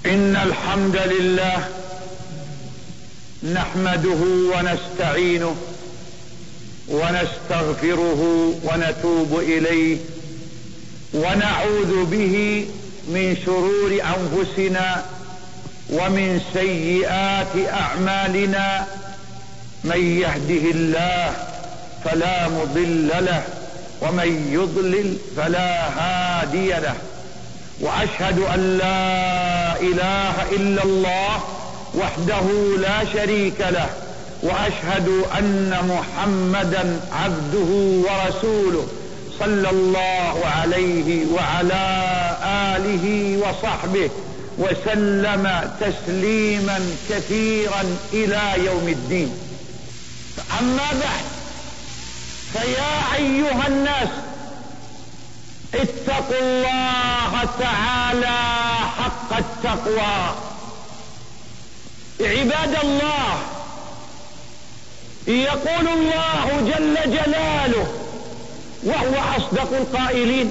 إن الحمد لله نحمده ونستعينه ونستغفره ونتوب إليه ونعوذ به من شرور أنفسنا ومن سيئات أعمالنا. من يهده الله فلا مضل له ومن يضلل فلا هادي له، وأشهد أن لا إله إلا الله وحده لا شريك له، وأشهد أن محمدا عبده ورسوله صلى الله عليه وعلى آله وصحبه وسلم تسليما كثيرا إلى يوم الدين. أما بعد، فيا أيها الناس اتقوا الله تعالى حق التقوى. عباد الله، يقول الله جل جلاله وهو أصدق القائلين: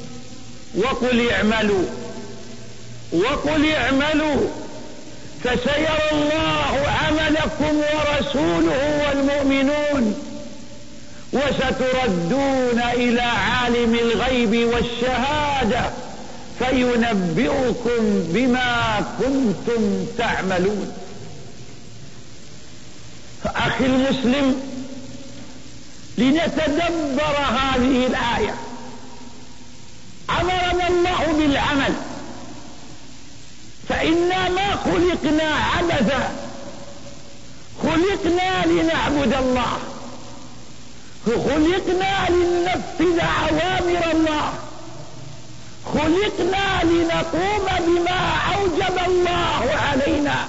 وقل اعملوا فسيرى الله عملكم ورسوله والمؤمنون وستردون إلى عالم الغيب والشهادة فينبئكم بما كنتم تعملون. فأخي المسلم، لنتدبر هذه الآية. أمرنا الله بالعمل، فإنا ما خلقنا عبثا، خلقنا لنعبد الله، خلقنا لننفذ أوامر الله، خلقنا لنقوم بما أوجب الله علينا.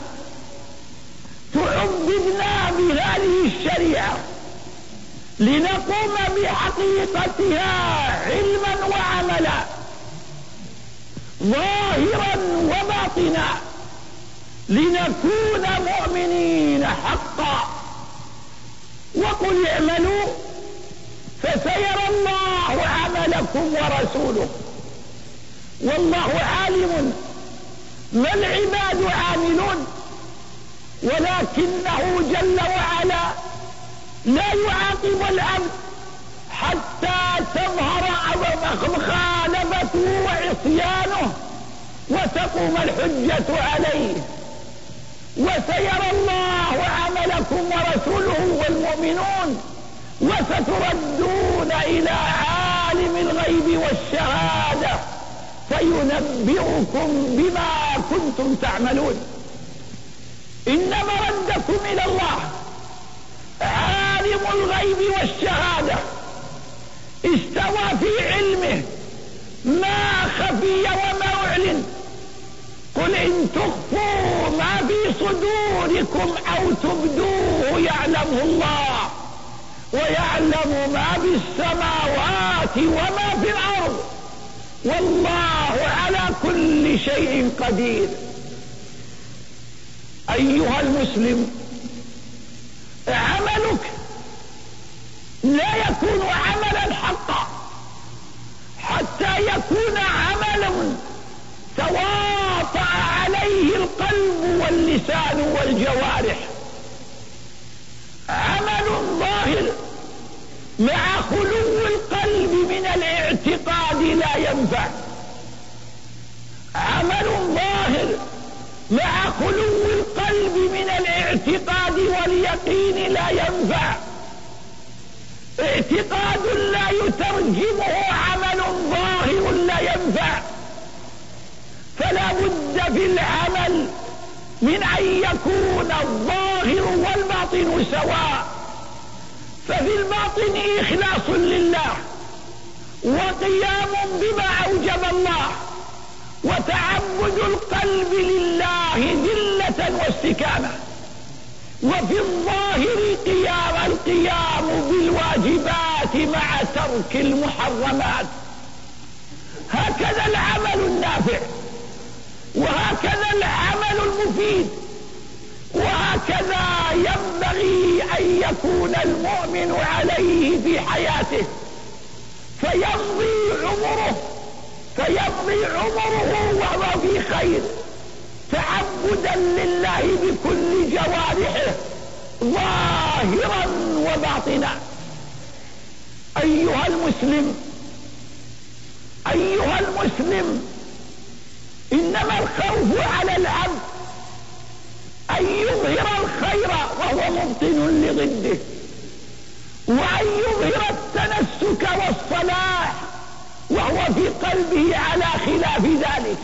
تعبدنا بهذه الشريعة لنقوم بحقيقتها علما وعملا، ظاهرا وباطنا، لنكون مؤمنين حقا. وقل اعملوا فسيرى الله عملكم ورسوله. والله عالم ما العباد عاملون، ولكنه جل وعلا لا يعاقب العبد حتى تظهر مخالفته وعصيانه وتقوم الحجة عليه. وسيرى الله عملكم ورسوله والمؤمنون وستردون إلى عالم الغيب والشهادة فينبئكم بما كنتم تعملون. إن مردكم إلى الله عالم الغيب والشهادة، استوى في علمه ما خفي وما أعلن. قل إن تخفوا ما في صدوركم أو تبدوه يعلمه الله، ويعلم ما في السماوات وما في الأرض، والله على كل شيء قدير. أيها المسلم، عملك لا يكون عملا حقا حتى يكون عملا تواطأ عليه القلب واللسان والجوارح. عمل ظاهر مع خلو القلب من الاعتقاد لا ينفع. عمل ظاهر مع خلو القلب من الاعتقاد واليقين لا ينفع. اعتقاد لا يترجمه عمل ظاهر لا ينفع. فلا بد في العمل من أن يكون الظاهر والباطن سواء. ففي الباطن إخلاص لله وقيام بما أوجب الله وتعبد القلب لله ذلة واستكانة، وفي الظاهر القيام بالواجبات مع ترك المحرمات. هكذا العمل النافع، وهكذا العمل المفيد، وهكذا ينبغي أن يكون المؤمن عليه في حياته، فيمضي عمره وهو في خير، بكل جوارحه ظاهرا وباطنا. أيها المسلم، إنما الخوف على العبد أن يظهر الخير وهو مبطن لضده، وأن يظهر التنسك والصلاح وهو في قلبه على خلاف ذلك.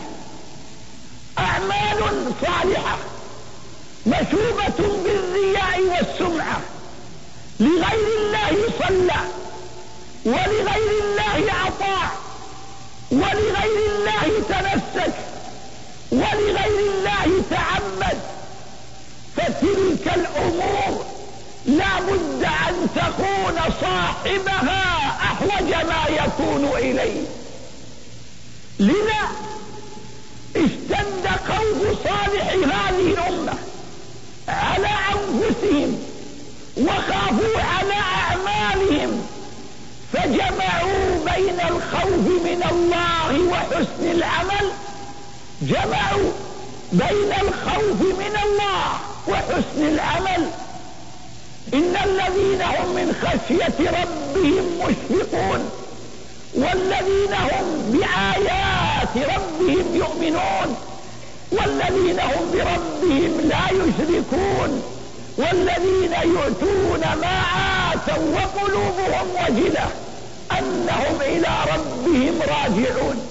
أعمال صالحة مشوبة بالرياء والسمعة، لغير الله صلى، ولغير الله أطاع، ولغير الله تنسك، ولغير الله تعمد، فتلك الأمور لا بد أن تكون صاحبها أحوج ما يكون إليه. لذا اشتد خوف صالح هذه الأمة على أنفسهم وخافوا على أعمالهم، فجمعوا بين الخوف من الله وحسن العمل، جمعوا بين الخوف من الله وحسن العمل. إن الذين هم من خشية ربهم مشفقون، والذين هم بآيات ربهم يؤمنون، والذين هم بربهم لا يشركون، والذين يؤتون ما آتوا وقلوبهم وجلة أنهم إلى ربهم راجعون.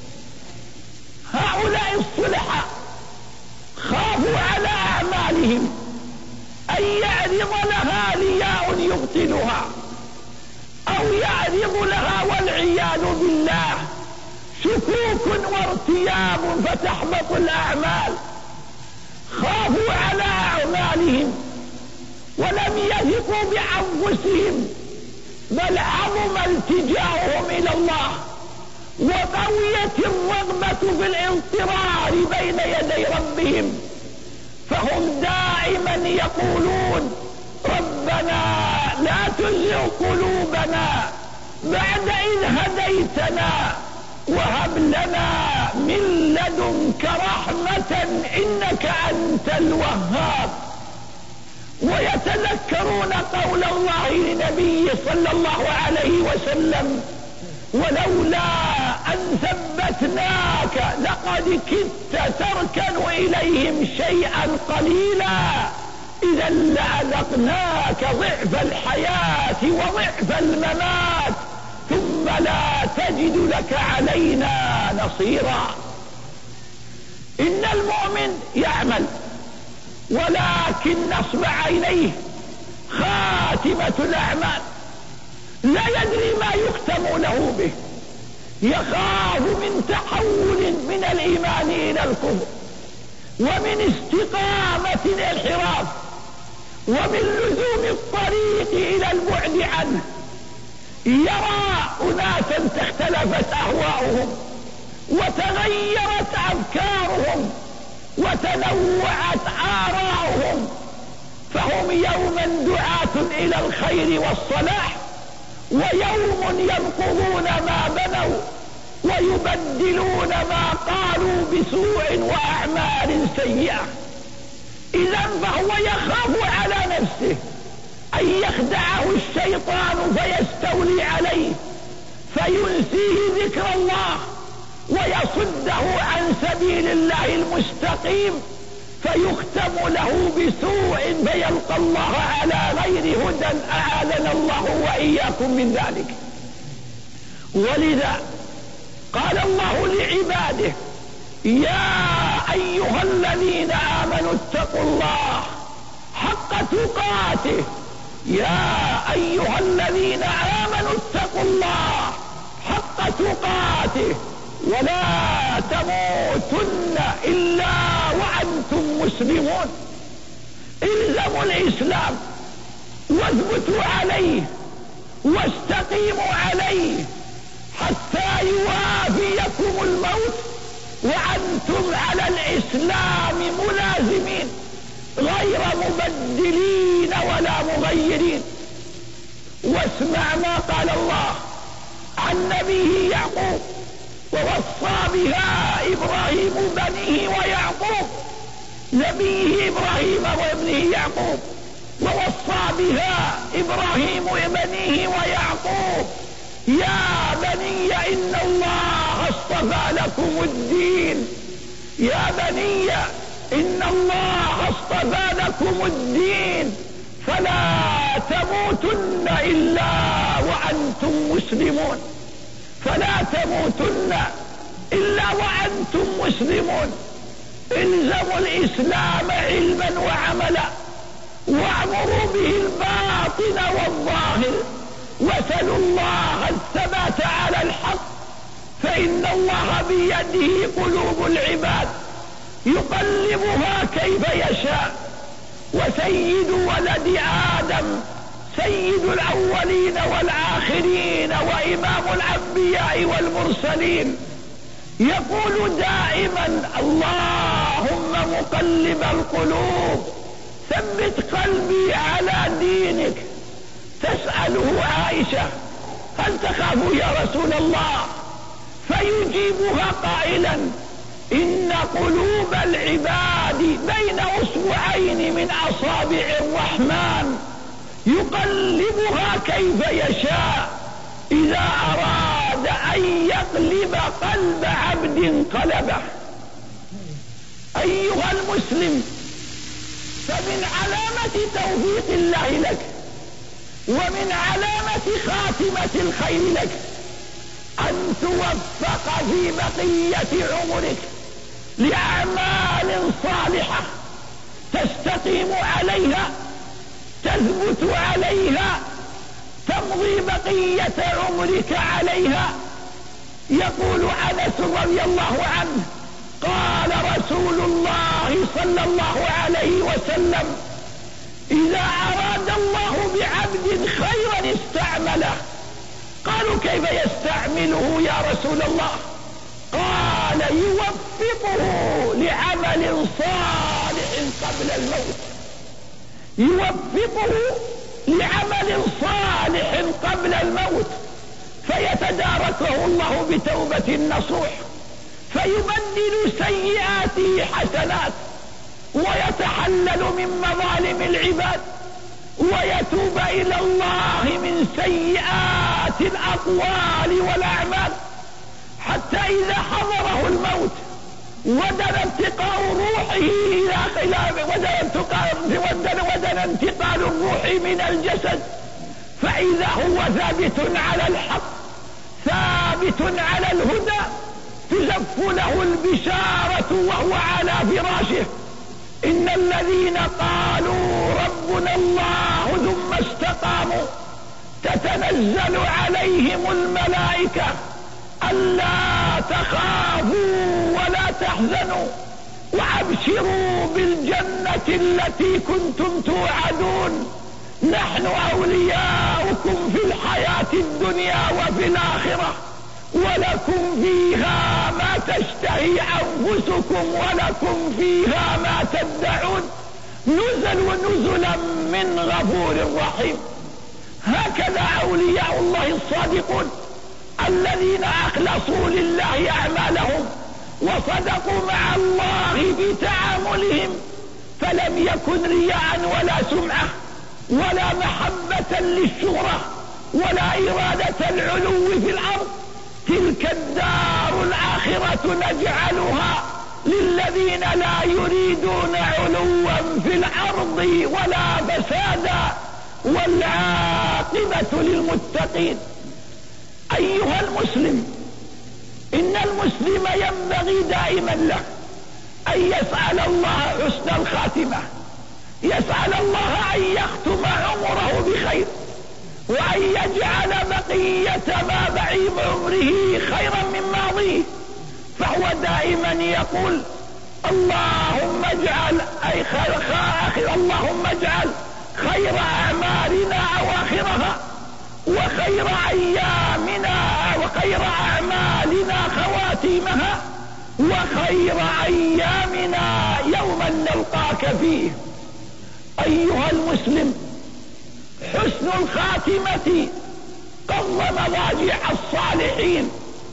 هؤلاء الصلحاء خافوا على أعمالهم أن يعرض لها رياء يبطلها، أو يعرض لها والعياذ بالله شكوك وارتياب فتحبط الأعمال. خافوا على أعمالهم ولم يثقوا بأنفسهم، بل عظم التجاؤهم إلى الله، وقويت الرغبة في الاضطرار بين يدي ربهم، فهم دائما يقولون: ربنا لا تزغ قلوبنا بعد إذ هديتنا وهب لنا من لدنك رحمة إنك أنت الوهاب. ويتذكرون قول الله لنبيه صلى الله عليه وسلم: ولولا أن ثبتناك لقد كدت تركن إليهم شيئا قليلا إذا لأذقناك ضعف الحياة وضعف الممات ثم لا تجد لك علينا نصيرا. إن المؤمن يعمل، ولكن نصب عينيه خاتمة الأعمال، لا يدري ما يختم له به، يخاف من تحول من الإيمان إلى الكفر، ومن استقامة الانحراف، ومن لزوم الطريق إلى البعد عنه. يرى أناسا اختلفت أهواؤهم، وتغيرت أفكارهم، وتنوعت آراؤهم، فهم يوما دعاة إلى الخير والصلاح، ويوم ينقضون ما بنوا ويبدلون ما قالوا بسوء وأعمال سيئة. إذا فهو يخاف على نفسه أن يخدعه الشيطان فيستولي عليه، فينسيه ذكر الله ويصده عن سبيل الله المستقيم، فيختم له بسوء فيلقى الله على غير هدى، أعاذنا الله وإياكم من ذلك. ولذا قال الله لعباده: يا أيها الذين آمنوا اتقوا الله حق تقاته، يا أيها الذين آمنوا اتقوا الله حق تقاته ولا تموتن إلا وأنتم مسلمون. الزموا الإسلام واثبتوا عليه واستقيموا عليه حتى يوافيكم الموت وأنتم على الإسلام ملازمين، غير مبدلين ولا مغيرين. واسمع ما قال الله عن نبيه يعقوب، ووصى بها إبراهيم بنيه ويعقوب: نبيه إبراهيم وابنه يعقوب، ووصى بها إبراهيم وبنيه ويعقوب: يا بني إن الله اصطفى لكم الدين، يا بني إن الله اصطفى لكم الدين فلا تموتن إلا وأنتم مسلمون، فلا تموتن إلا وأنتم مسلمون. الزموا الإسلام علما وعملا، واعمروا به الباطن والظاهر، وسلوا الله الثبات على الحق، فإن الله بيده قلوب العباد يقلبها كيف يشاء. وسيد ولد آدم سيد الأولين والآخرين وإمام الأنبياء والمرسلين يقول دائما: اللهم مقلب القلوب ثبت قلبي على دينك. تسأله عائشة: هل تخاف يا رسول الله؟ فيجيبها قائلا: إن قلوب العباد بين أصبعين من أصابع الرحمن يقلبها كيف يشاء، إذا أراد أن يقلب قلب عبد قلبه. أيها المسلم، فمن علامة توفيق الله لك ومن علامة خاتمة الخير لك أن توفق في بقية عمرك لأعمال صالحة تستقيم عليها، تثبت عليها، تمضي بقية عمرك عليها. يقول أنس رضي الله عنه: قال رسول الله صلى الله عليه وسلم: إذا أراد الله بعبد خيرا استعمله. قالوا: كيف يستعمله يا رسول الله؟ قال: يوفقه لعمل صالح قبل الموت، يوفقه لعمل صالح قبل الموت، فيتداركه الله بتوبة نصوح، فيبدل سيئاته حسنات، ويتحلل من مظالم العباد، ويتوب إلى الله من سيئات الأقوال والأعمال، حتى إذا حضره الموت ودن انتقال روحه إلى خلاف ودن انتقال الروح من الجسد، فإذا هو ثابت على الحق، ثابت على الهدى، تزف له البشارة وهو على فراشه: إن الذين قالوا ربنا الله ثم استقاموا تتنزل عليهم الملائكة ألا تخافوا ولا تحزنوا وأبشروا بالجنة التي كنتم توعدون، نحن أولياؤكم في الحياة الدنيا وفي الآخرة، ولكم فيها ما تشتهي أنفسكم ولكم فيها ما تدعون، نزلا من غفور رحيم. هكذا أولياء الله الصادقون الذين أخلصوا لله أعمالهم وصدقوا مع الله في تعاملهم، فلم يكن رياء ولا سمعة ولا محبة للشهرة ولا إرادة العلو في الأرض. تلك الدار الآخرة نجعلها للذين لا يريدون علوا في الأرض ولا فسادا والعاقبة للمتقين. أيها المسلم، إن المسلم ينبغي دائما له أن يسأل الله حسن الخاتمة، يسأل الله أن يختم عمره بخير، وأن يجعل بقية ما بقي عمره خيرا من ماضيه، فهو دائما يقول: اللهم اجعل اللهم اجعل خير أعمالنا أواخرها، وخير أيامنا وخير أعمالنا خواتيمها، وخير أيامنا يوما نلقاك فيه. أيها المسلم، حسن الخاتمة قض مضاجع الصالحين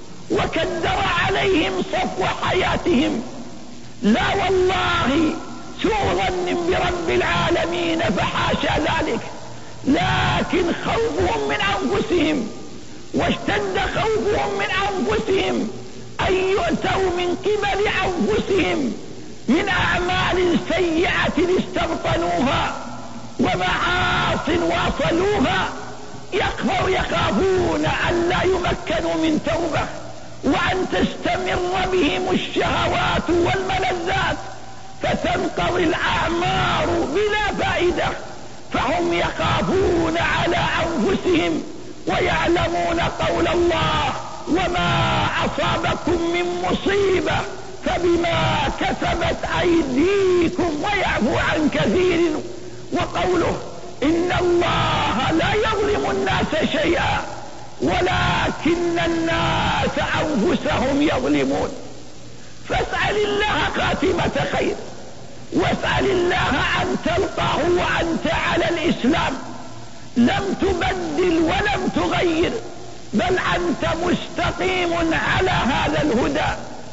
وكدر عليهم صفو حياتهم. لا والله، سوء ظن برب العالمين فحاشا ذلك، لكن خوفهم من أنفسهم، واشتد خوفهم من أنفسهم أن يؤتوا من قبل أنفسهم من أعمال سيئة استبطنوها ومعاص واصلوها، يخافون أن لا يمكنوا من توبة، وأن تستمر بهم الشهوات والملذات فتنقضي الأعمار بلا فائدة، فهم يخافون على أنفسهم ويعلمون قول الله: وما أصابكم من مصيبة فبما كسبت أيديكم ويعفو عن كثير، وقوله: إن الله لا يظلم الناس شيئا ولكن الناس أنفسهم يظلمون. فاسأل الله خاتمة خير، واسأل الله أن تلقاه وأنت على الإسلام، لم تبدل ولم تغير، بل أنت مستقيم على هذا الهدى.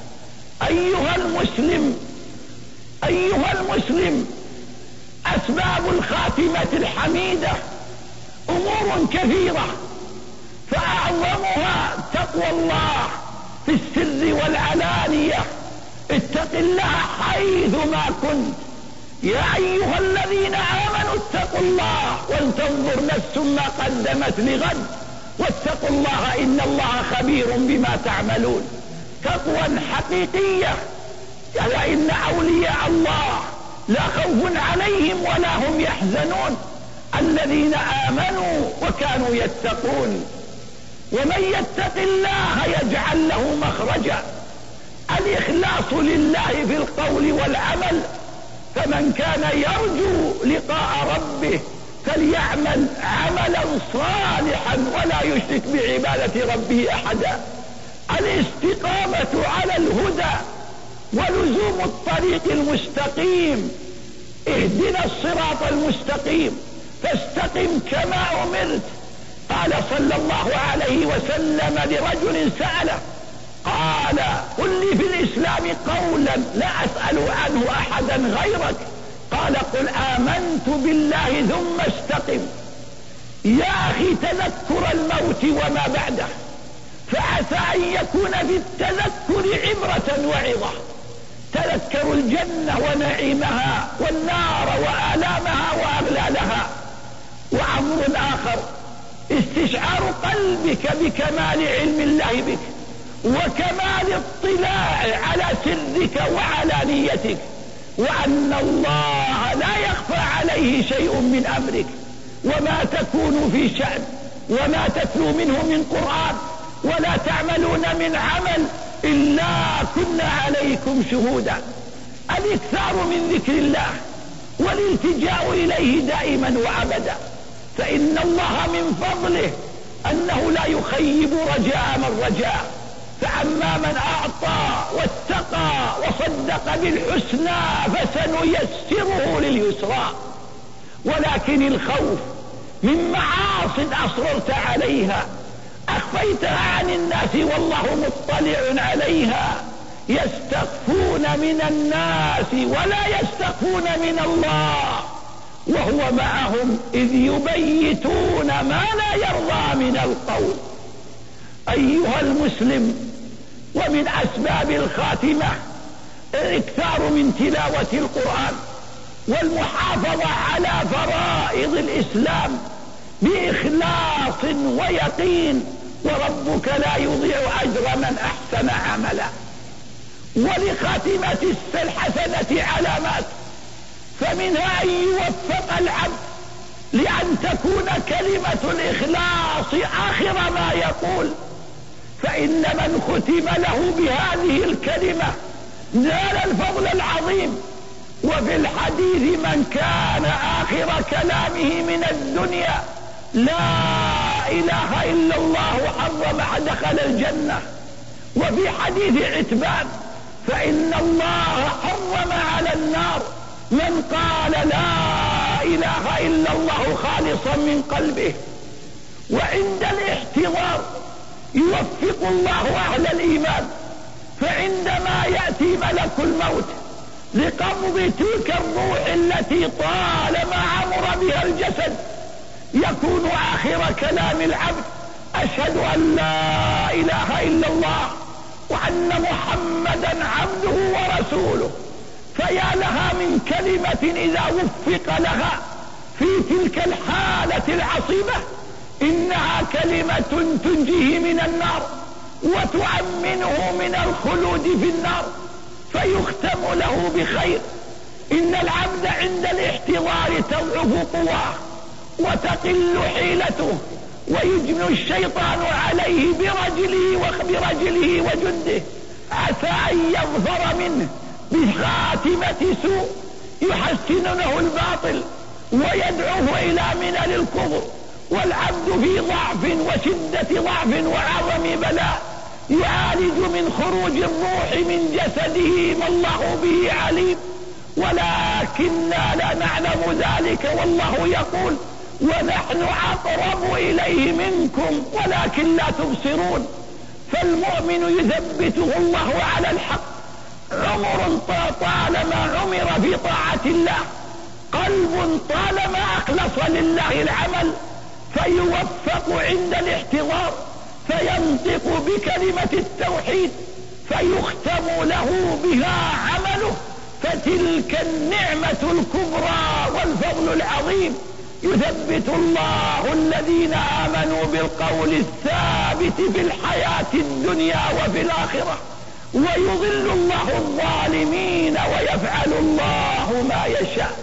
أيها المسلم، أسباب الخاتمة الحميدة أمور كثيرة، فأعظمها تقوى الله في السر والعلانية. اتق الله حيثما كنت، يا أيها الذين آمنوا اتقوا الله ولتنظر نفس ما قدمت لغد واتقوا الله إن الله خبير بما تعملون. تقوى حقيقية، وإن أولياء الله لا خوف عليهم ولا هم يحزنون، الذين آمنوا وكانوا يتقون. ومن يتق الله يجعل له مخرجا. الإخلاص لله في القول والعمل، فمن كان يرجو لقاء ربه فليعمل عملا صالحا ولا يشرك بعبادة ربه أحدا. الاستقامة على الهدى ولزوم الطريق المستقيم. اهدنا الصراط المستقيم فاستقم كما أمرت. قال صلى الله عليه وسلم لرجل سأله قال: قل لي في الإسلام قولا لا أسأل عنه أحدا غيرك. قال: قل آمنت بالله ثم استقم. يا أخي، تذكر الموت وما بعده، فعسى أن يكون في التذكر عبرة وعظة. تذكروا الجنة ونعيمها والنار وآلامها وأغلالها. وأمر آخر: استشعار قلبك بكمال علم الله بك وكمال الاطلاع على سرك وعلانيتك، وأن الله لا يخفى عليه شيء من أمرك، وما تكون في شأن وما تتلو منه من قرآن ولا تعملون من عمل إلا كنا عليكم شهودا. الإكثار من ذكر الله والالتجاء إليه دائما وأبدا، فإن الله من فضله أنه لا يخيب رجاء من رجاء. فأما من أعطى واتقى وصدق بالحسنى فسنيسره لليسرى. ولكن الخوف من معاصٍ أصررت عليها أخفيتها عن الناس والله مطلع عليها. يستخفون من الناس ولا يستخفون من الله وهو معهم إذ يبيتون ما لا يرضى من القول. أيها المسلم، ومن أسباب الخاتمة الاكثار من تلاوة القرآن والمحافظة على فرائض الإسلام بإخلاص ويقين، وربك لا يضيع أجر من أحسن عملا. ولخاتمة الحسنة علامات، فمنها أن يوفق العبد لأن تكون كلمة الإخلاص آخر ما يقول، فإن من ختم له بهذه الكلمة نال الفضل العظيم. وفي الحديث: من كان آخر كلامه من الدنيا لا إله إلا الله حرم دخل الجنة. وفي حديث عتبان: فإن الله حرم على النار من قال لا إله إلا الله خالصا من قلبه. وعند الاحتضار يوفق الله أهل الإيمان، فعندما يأتي ملك الموت لقبض تلك الروح التي طالما عمر بها الجسد، يكون آخر كلام العبد أشهد أن لا إله إلا الله وأن محمدا عبده ورسوله. فيا لها من كلمة إذا وفق لها في تلك الحالة العصيبة، إنها كلمة تنجيه من النار وتؤمنه من الخلود في النار، فيختم له بخير. إن العبد عند الاحتضار تضعف قواه وتقل حيلته، ويجمع الشيطان عليه برجله وجنده، عسى أن يظفر منه بخاتمة سوء يحسنونه الباطل ويدعوه إلى ملل الكفر. والعبد في ضعف وشدة ضعف وعظم بلاء، يعالج من خروج الروح من جسده ما الله به عليم، ولكننا لا نعلم ذلك، والله يقول ونحن أقرب إليه منكم ولكن لا تبصرون. فالمؤمن يثبته الله على الحق، عمر طالما عمر في طاعة الله، قلب طالما أخلص لله العمل، فيوفق عند الاحتضار فينطق بكلمة التوحيد فيختم له بها عمله، فتلك النعمة الكبرى والفضل العظيم. يثبت الله الذين آمنوا بالقول الثابت في الحياة الدنيا وفي الآخرة، ويضل الله الظالمين ويفعل الله ما يشاء.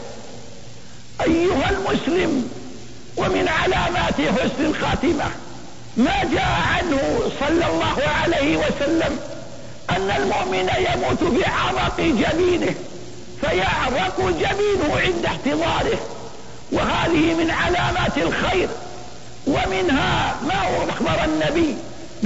أيها المسلم، ومن علامات حسن الخاتمة ما جاء عنه صلى الله عليه وسلم أن المؤمن يموت بعرق جبينه، فيعرق جبينه عند احتضاره، وهذه من علامات الخير. ومنها ما أخبر النبي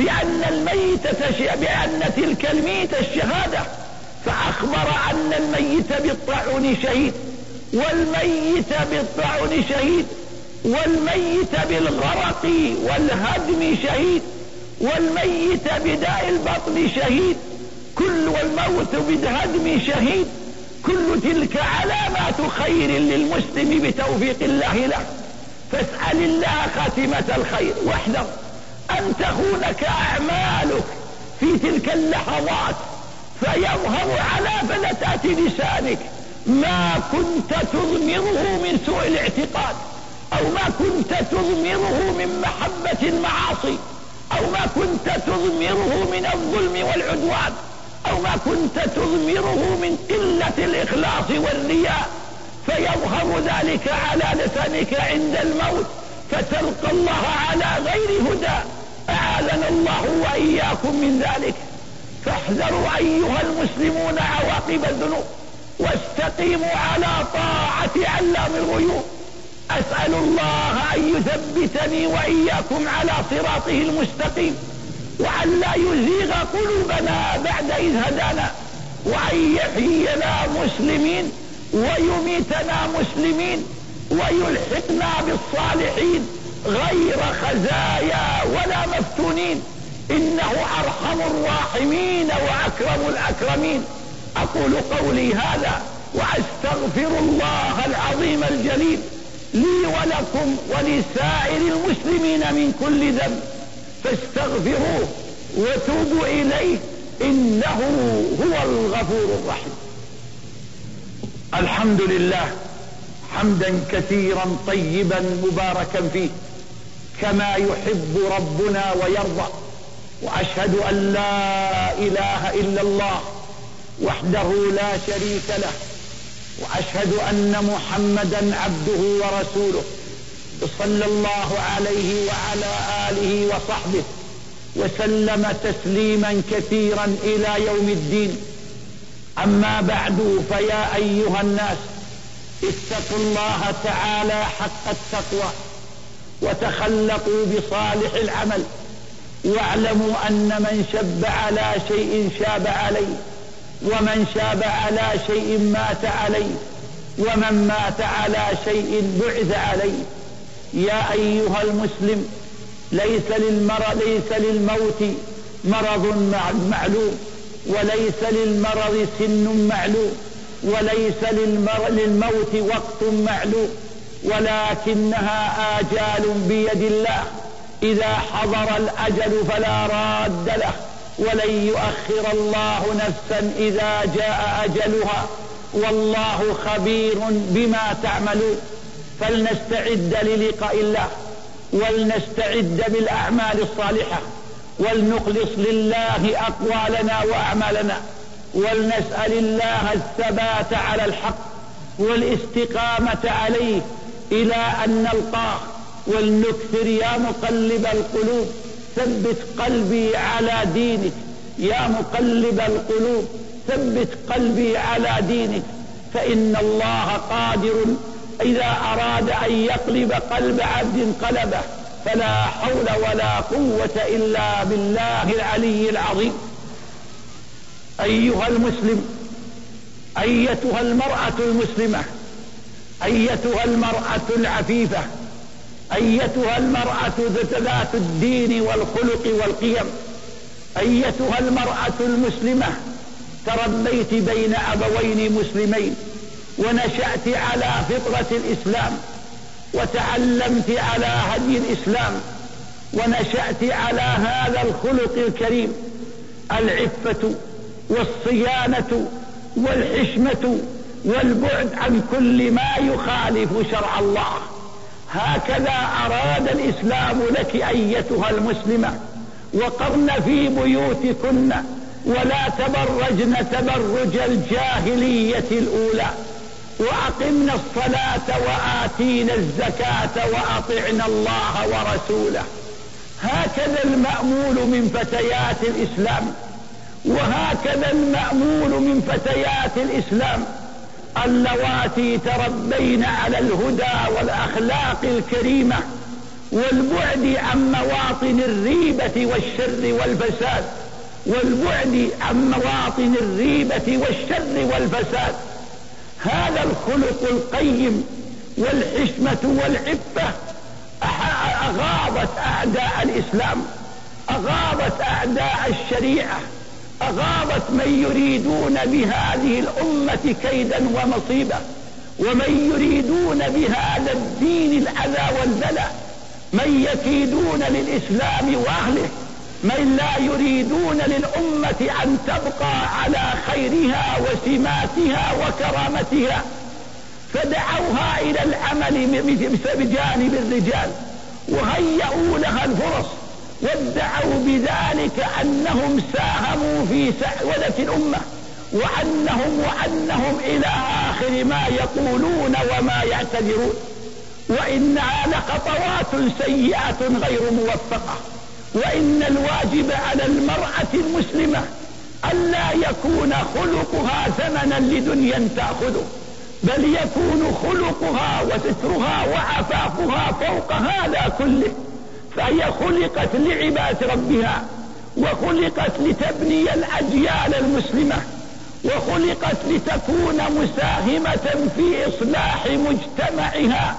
بأن تلك الميتة الشهادة، فأخبر أن الميت بالطاعون شهيد، والميت بالطاعون شهيد، والميت بالغرق والهدم شهيد، والميت بداء البطن شهيد، والموت بالهدم شهيد. كل تلك علامات خير للمسلم بتوفيق الله له، فاسأل الله خاتمة الخير، واحذر أن تخونك أعمالك في تلك اللحظات، فيظهر على فلتات لسانك ما كنت تضمره من سوء الاعتقاد، أو ما كنت تضمره من محبة المعاصي، أو ما كنت تضمره من الظلم والعدوان، أو ما كنت تضمره من قلة الإخلاص والرياء، فيظهر ذلك على لسانك عند الموت، فتلقى الله على غير هدى. أعاذنا الله وإياكم من ذلك. فاحذروا أيها المسلمون عواقب الذنوب، واستقيموا على طاعة علام الغيوب. أسأل الله أن يثبتني وإياكم على صراطه المستقيم، وأن لا يزيغ قلوبنا بعد إذ هدانا، وأن يحيينا مسلمين ويميتنا مسلمين، ويلحقنا بالصالحين غير خزايا ولا مفتونين، إنه أرحم الراحمين وأكرم الأكرمين. أقول قولي هذا وأستغفر الله العظيم الجليل لي ولكم ولسائر المسلمين من كل ذنب، فاستغفروه وتوبوا إليه، إنه هو الغفور الرحيم. الحمد لله حمدا كثيرا طيبا مباركا فيه كما يحب ربنا ويرضى، وأشهد أن لا إله إلا الله وحده لا شريك له، وأشهد أن محمدا عبده ورسوله، صلى الله عليه وعلى آله وصحبه وسلم تسليما كثيرا إلى يوم الدين. أما بعد، فيا أيها الناس، اتقوا الله تعالى حق التقوى، وتخلقوا بصالح العمل، واعلموا أن من شب على شيء شاب عليه، ومن شاب على شيء مات عليه، ومن مات على شيء بعث عليه. يا أيها المسلم، ليس للموت مرض معلوم، وليس للمرض سن معلوم، وليس للموت وقت معلوم، ولكنها آجال بيد الله، إذا حضر الأجل فلا راد له، ولن يؤخر الله نفسا إذا جاء أجلها، والله خبير بما تعملون. فلنستعد للقاء الله، ولنستعد بالأعمال الصالحة، ولنخلص لله أقوالنا وأعمالنا، ولنسأل الله الثبات على الحق والاستقامة عليه إلى أن نلقاه. ولنكثر يا مقلب القلوب ثبت قلبي على دينك، يا مقلب القلوب ثبت قلبي على دينك، فإن الله قادر إذا أراد أن يقلب قلب عبد قلبه، فلا حول ولا قوة إلا بالله العلي العظيم. أيها المسلم، أيتها المرأة المسلمة، أيتها المرأة العفيفة، أيتها المرأة ذات الدين والخلق والقيم، أيتها المرأة المسلمة، تربيت بين أبوين مسلمين، ونشأت على فطرة الإسلام، وتعلمت على هدي الإسلام، ونشأت على هذا الخلق الكريم: العفة والصيانة والحشمة والبعد عن كل ما يخالف شرع الله. هكذا أراد الإسلام لك أيتها المسلمة. وقرن في بيوتكن ولا تبرجن تبرج الجاهلية الأولى، وأقمنا الصلاة وآتينا الزكاة وأطعنا الله ورسوله. هكذا المأمول من فتيات الإسلام، وهكذا المأمول من فتيات الإسلام اللواتي تربين على الهدى والأخلاق الكريمة، والبعد عن مواطن الريبة والشر والفساد، والبعد عن مواطن الريبة والشر والفساد. هذا الخلق القيم والحشمة والعفة أغاضت أعداء الإسلام، أغاضت أعداء الشريعة، أغاضت من يريدون بهذه الأمة كيدا ومصيبة، ومن يريدون بهذا الدين الأذى والبلاء، من يكيدون للإسلام وأهله، من لا يريدون للأمة أن تبقى على خيرها وسماتها وكرامتها، فدعوها إلى العمل بجانب الرجال، وهيئوا لها الفرص، وادعوا بذلك أنهم ساهموا في سعودة الأمة، وأنهم إلى آخر ما يقولون وما يعتذرون. وإنها لخطوات سيئة غير موفقة. وإن الواجب على المرأة المسلمة ألا يكون خلقها ثمنا لدنيا تأخذه، بل يكون خلقها وسترها وعفافها فوق هذا كله. فهي خلقت لعبادة ربها، وخلقت لتبني الأجيال المسلمة، وخلقت لتكون مساهمة في إصلاح مجتمعها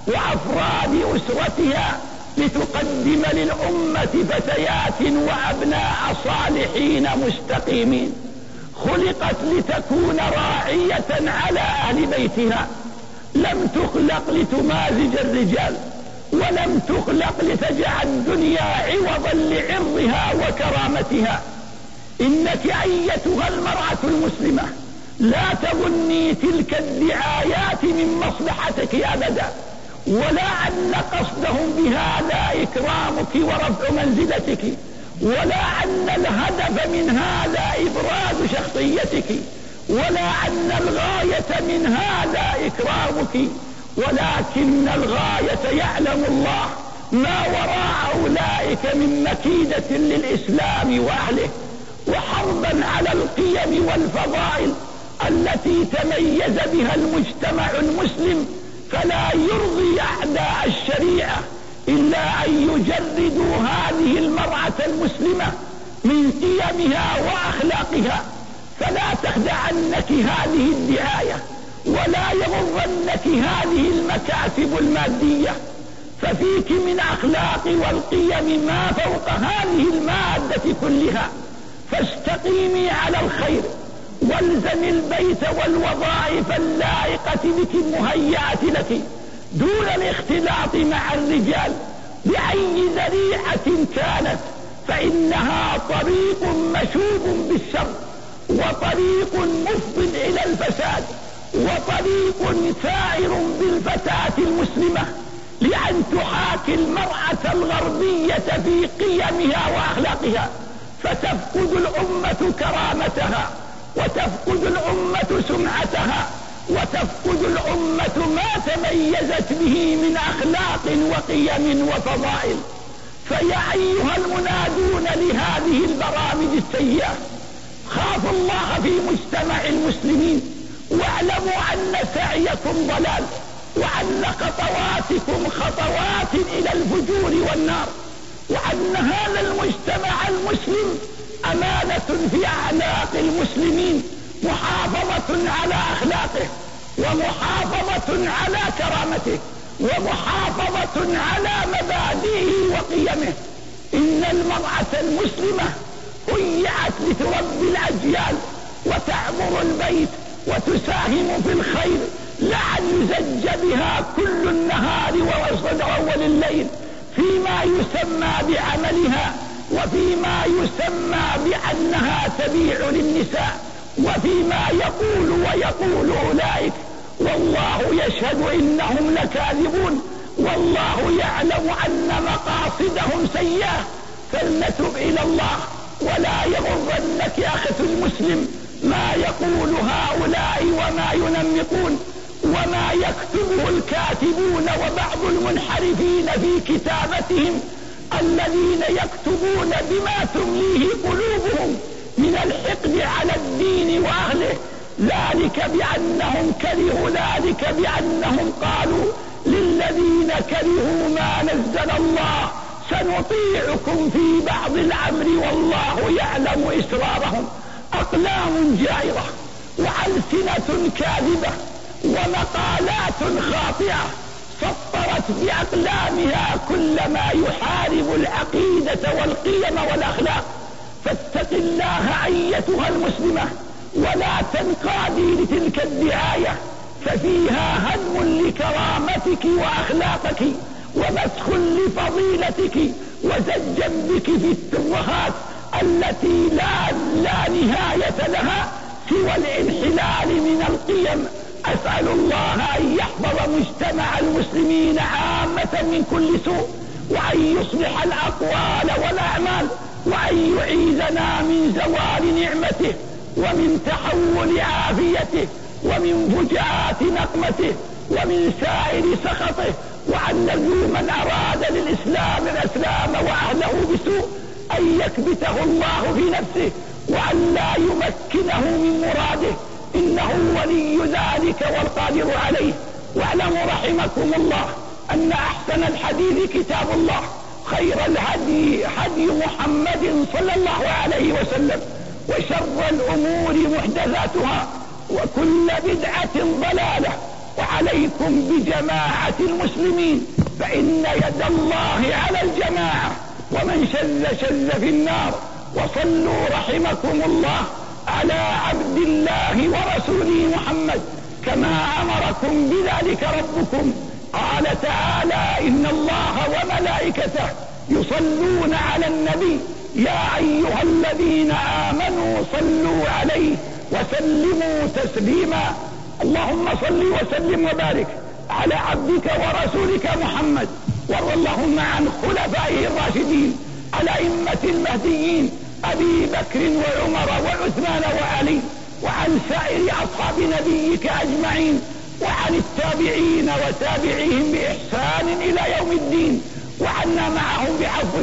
وأفراد أسرتها، لتقدم للأمة فتيات وأبناء صالحين مستقيمين. خلقت لتكون راعية على أهل بيتها، لم تخلق لتمازج الرجال، ولم تخلق لتجعل الدنيا عوضا لعرضها وكرامتها. إنك أيتها المرأة المسلمة لا تظني تلك الدعايات من مصلحتك أبدا، ولا أن قصدهم بهذا إكرامك ورفع منزلتك، ولا أن الهدف من هذا إبراز شخصيتك، ولا أن الغاية من هذا إكرامك، ولكن الغاية يعلم الله ما وراء أولئك من مكيدة للإسلام وأهله، وحربا على القيم والفضائل التي تميز بها المجتمع المسلم. فلا يرضي أعداء الشريعة إلا أن يجردوا هذه المرأة المسلمة من قيمها وأخلاقها. فلا تخدعنك هذه الدعاية، ولا يغرنك هذه المكاسب المادية، ففيك من أخلاق والقيم ما فوق هذه المادة كلها. فاستقيمي على الخير، والزم البيت والوظائف اللائقة بك المهيئة لك دون الاختلاط مع الرجال بأي ذريعة كانت، فإنها طريق مشوب بالشر، وطريق مفض إلى الفساد، وطريق سائر بالفتاة المسلمة لأن تحاكي المرأة الغربية في قيمها وأخلاقها، فتفقد الأمة كرامتها، وتفقد الأمة سمعتها، وتفقد الأمة ما تميزت به من أخلاق وقيم وفضائل. فيا أيها المنادون لهذه البرامج السيئة، خافوا الله في مجتمع المسلمين، واعلموا أن سعيكم ضلال، وأن خطواتكم خطوات إلى الفجور والنار، وأن هذا المجتمع المسلم أمانة في أعناق المسلمين، محافظة على أخلاقه، ومحافظة على كرامته، ومحافظة على مبادئه وقيمه. إن المرأة المسلمة هيئت لتربي الأجيال وتعمر البيت وتساهم في الخير، لأن يزج بها كل النهار ووسط أول الليل فيما يسمى بعملها، وفيما يسمى بأنها تبيع للنساء، وفيما ويقول أولئك والله يشهد إنهم لكاذبون، والله يعلم أن مقاصدهم سيئة. فلنتب إلى الله، ولا يغرنك أخت المسلم ما يقول هؤلاء وما ينمقون وما يكتبه الكاتبون وبعض المنحرفين في كتابتهم، الذين يكتبون بما تمليه قلوبهم من الحقد على الدين وأهله، ذلك بأنهم كرهوا، ذلك بأنهم قالوا للذين كرهوا ما نزل الله سنطيعكم في بعض الأمر والله يعلم إسرارهم. أقلام جائرة وألسنة كاذبة ومقالات خاطئة سطرت بأقلامها كل ما يحارب العقيدة والقيم والأخلاق. فاتق الله أيتها المسلمة، ولا تنقادي لتلك الدعاية، ففيها هدم لكرامتك وأخلاقك، ومسخ لفضيلتك، وزجا بك في الترهات التي لا نهاية لها سوى الانحلال من القيم. أسأل الله أن يحفظ مجتمع المسلمين عامة من كل سوء، وأن يصلح الأقوال والأعمال، وأن يعيذنا من زوال نعمته، ومن تحول عافيته، ومن فجاءات نقمته، ومن سائر سخطه، وأن من أراد الإسلام وأهله بسوء أن يكبته الله في نفسه، وأن لا يمكنه من مراده، إنه ولي ذلك والقادر عليه. واعلموا رحمكم الله أن أحسن الحديث كتاب الله، خير الهدي هدي محمد صلى الله عليه وسلم، وشر الأمور محدثاتها، وكل بدعة ضلالة. وعليكم بجماعة المسلمين، فإن يد الله على الجماعة، ومن شذ في النار. وصلوا رحمكم الله على عبد الله ورسوله محمد كما أمركم بذلك ربكم. قال تعالى: إن الله وملائكته يصلون على النبي يا أيها الذين آمنوا صلوا عليه وسلموا تسليما. اللهم صل وسلم وبارك على عبدك ورسولك محمد، وارض اللهم عن خلفائه الراشدين الأئمة المهديين أبي بكر وعمر وعثمان وعلي، وعن سائر أصحاب نبيك أجمعين، وعن التابعين وتابعيهم بإحسان إلى يوم الدين، وعنا معهم بعفوك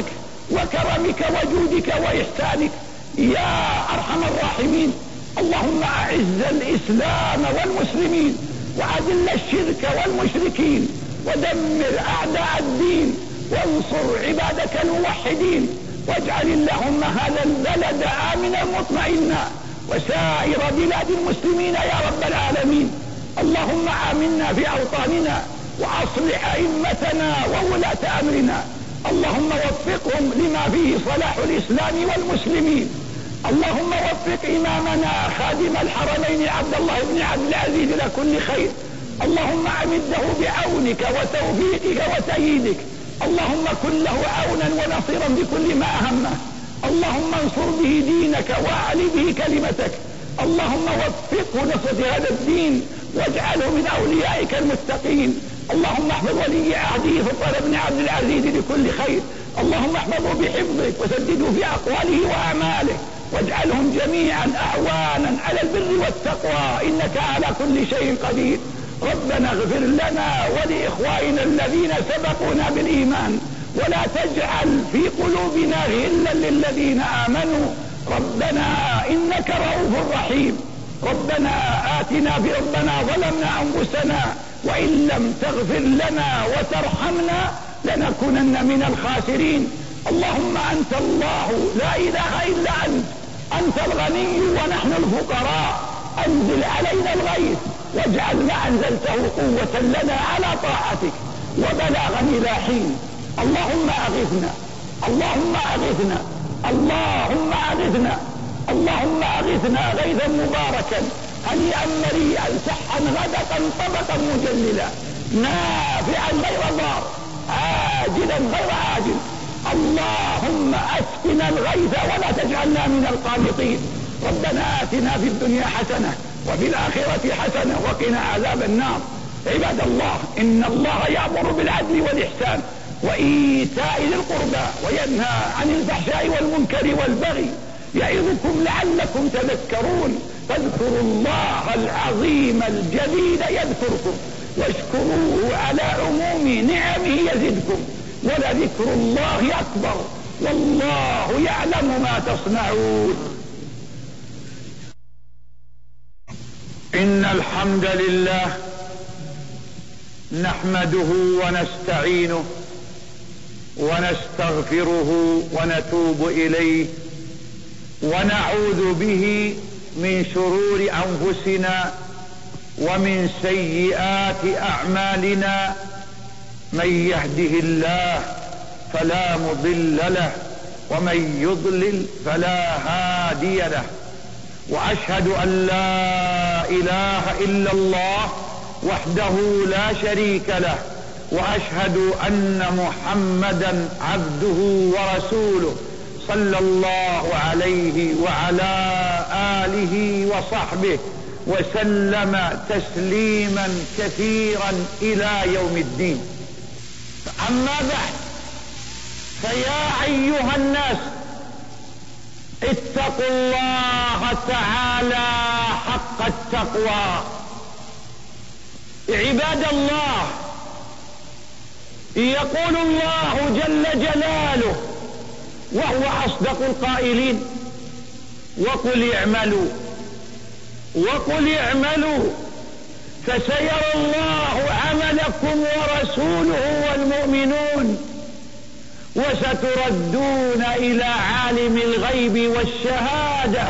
وكرمك وجودك وإحسانك يا أرحم الراحمين. اللهم أعز الإسلام والمسلمين، وأذل الشرك والمشركين، ودمر أعداء الدين، وانصر عبادك الموحدين، واجعل اللهم هذا البلد آمنا مطمئنا، وسائر بلاد المسلمين يا رب العالمين. اللهم آمنا في أوطاننا، وأصلح أئمتنا وولاة أمرنا، اللهم وفقهم لما فيه صلاح الإسلام والمسلمين. اللهم وفق إمامنا خادم الحرمين عبد الله بن عبد العزيز لكل خير. اللهم أمده بعونك وتوفيقك وتأييدك. اللهم كن له عونا ونصيرا بكل ما أهمه. اللهم انصر به دينك وأعل به كلمتك. اللهم وفقه نصرة هذا الدين واجعله من أوليائك المتقين. اللهم احفظ ولي عهده سلطان بن عبد العزيز لكل خير. اللهم احفظه بحفظك وسدده في أقواله وأعماله، واجعلهم جميعا أعوانا على البر والتقوى إنك على كل شيء قدير. ربنا اغفر لنا ولإخواننا الذين سبقونا بالإيمان، ولا تجعل في قلوبنا غلا للذين آمنوا. ربنا إنك رؤوف رحيم. ربنا آتنا في ربنا ظلمنا أنفسنا وإن لم تغفر لنا وترحمنا لنكونن من الخاسرين. اللهم أنت الله لا إله إلا أنت الغني ونحن الفقراء. أنزل علينا الغيث واجعل ما أنزلته قوة لنا على طاعتك وبلاغا إلى حين. اللهم أغثنا، اللهم أغثنا، اللهم أغثنا، اللهم أغثنا غيثا مباركا هنيئا مريئا سحا غدقا طبقا مجللا نافعا غير ضار عاجلا غير عاجل. اللهم أسقنا الغيث ولا تجعلنا من القانطين. ربنا آتنا في الدنيا حسنة وفي الآخرة حسنة وقنا عذاب النار. عباد الله، إن الله يأمر بالعدل والإحسان وإيتاء ذي القربى وينهى عن الفحشاء والمنكر والبغي يعظكم لعلكم تذكرون. فاذكروا الله العظيم الجليل يذكركم واشكروه على عموم نعمه يزدكم ولذكر الله أكبر والله يعلم ما تصنعون. إن الحمد لله نحمده ونستعينه ونستغفره ونتوب إليه ونعوذ به من شرور أنفسنا ومن سيئات أعمالنا. من يهده الله فلا مضل له ومن يضلل فلا هادي له. وأشهد أن لا إله إلا الله وحده لا شريك له، وأشهد أن محمدا عبده ورسوله صلى الله عليه وعلى آله وصحبه وسلم تسليما كثيرا إلى يوم الدين. أما بعد، فيا أيها الناس اتقوا الله تعالى حق التقوى. عباد الله، يقول الله جل جلاله وهو أصدق القائلين: وقل اعملوا فسيرى الله عملكم ورسوله والمؤمنون وستردون إلى عالم الغيب والشهادة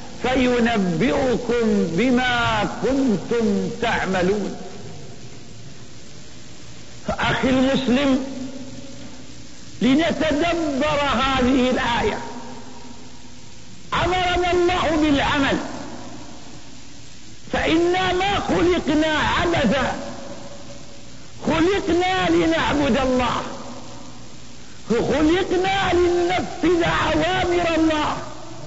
فينبئكم بما كنتم تعملون. فأخي المسلم، لنتدبر هذه الآية. أمرنا الله بالعمل، فإنا ما خلقنا عبثا، خلقنا لنعبد الله، خلقنا لننفذ أوامر الله،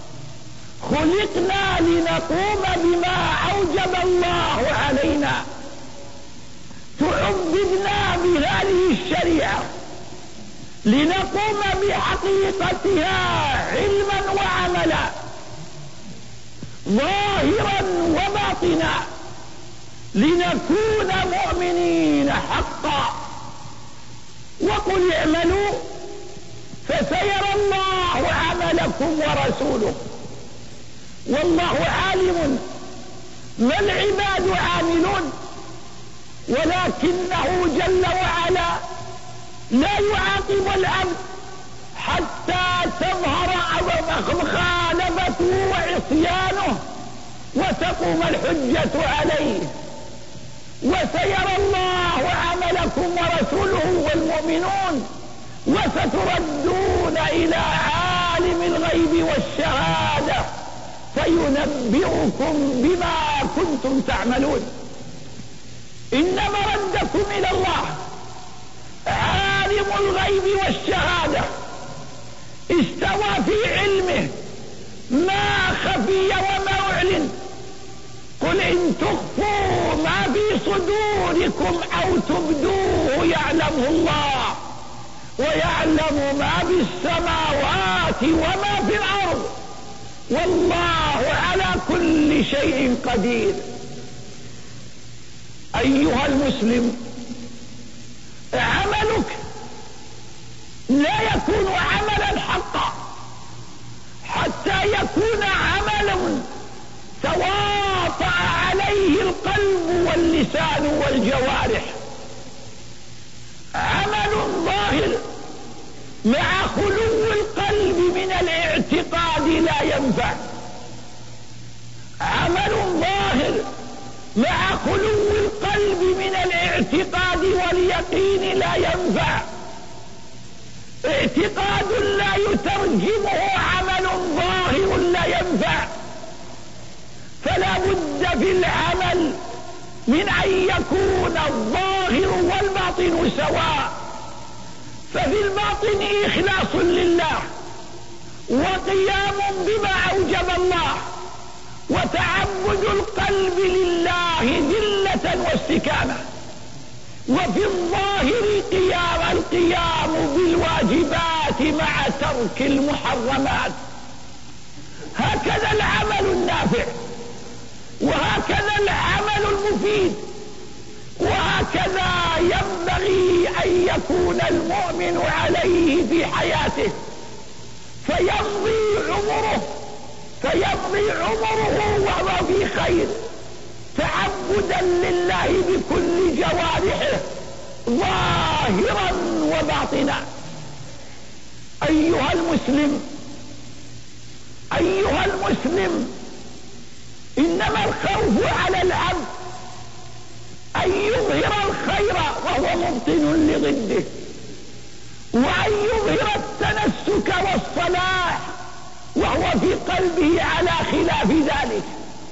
خلقنا لنقوم بما أوجب الله علينا. تعبدنا بهذه الشريعة لنقوم بحقيقتها علما وعملا، ظاهرا وباطنا، لنكون مؤمنين حقا. وقل اعملوا فسيرى الله عملكم ورسوله. والله عالم ما العباد عاملون، ولكنه جل وعلا لا يعاقب العبد حتى تظهر مخالفته وعصيانه وتقوم الحجة عليه. وسيرى الله عملكم ورسوله والمؤمنون وستردون إلى عالم عالم الغيب والشهادة فينبئكم بما كنتم تعملون. إن مردكم إلى الله عالم الغيب والشهادة، استوى في علمه ما خفي وما أعلن. قل إن تخفوا ما في صدوركم أو تبدوه يعلمه الله، ويعلم ما في السماوات وما في الأرض، والله على كل شيء قدير. أيها المسلم، عملك لا يكون عملا حقا حتى يكون عملا تواطأ عليه القلب واللسان والجوارح. عمل ظاهر مع خلو القلب من الاعتقاد لا ينفع. عمل ظاهر مع خلو القلب من الاعتقاد واليقين لا ينفع. اعتقاد لا يترجمه عمل ظاهر لا ينفع. فلا بد في العمل من أن يكون الظاهر والباطن سواء. ففي الباطن إخلاص لله وقيام بما أوجب الله وتعبد القلب لله ذلة واستكانة، وفي الظاهر القيام بالواجبات مع ترك المحرمات. هكذا العمل النافع، وهكذا العمل المفيد، وهكذا ينبغي أن يكون المؤمن عليه في حياته، فيمضي عمره وهو في خير، تعبدا لله بكل جوارحه ظاهرا وباطنا. أيها المسلم، إنما الخوف على العبد أن يظهر الخير وهو مبطن لضده، وأن يظهر التنسك والصلاح وهو في قلبه على خلاف ذلك.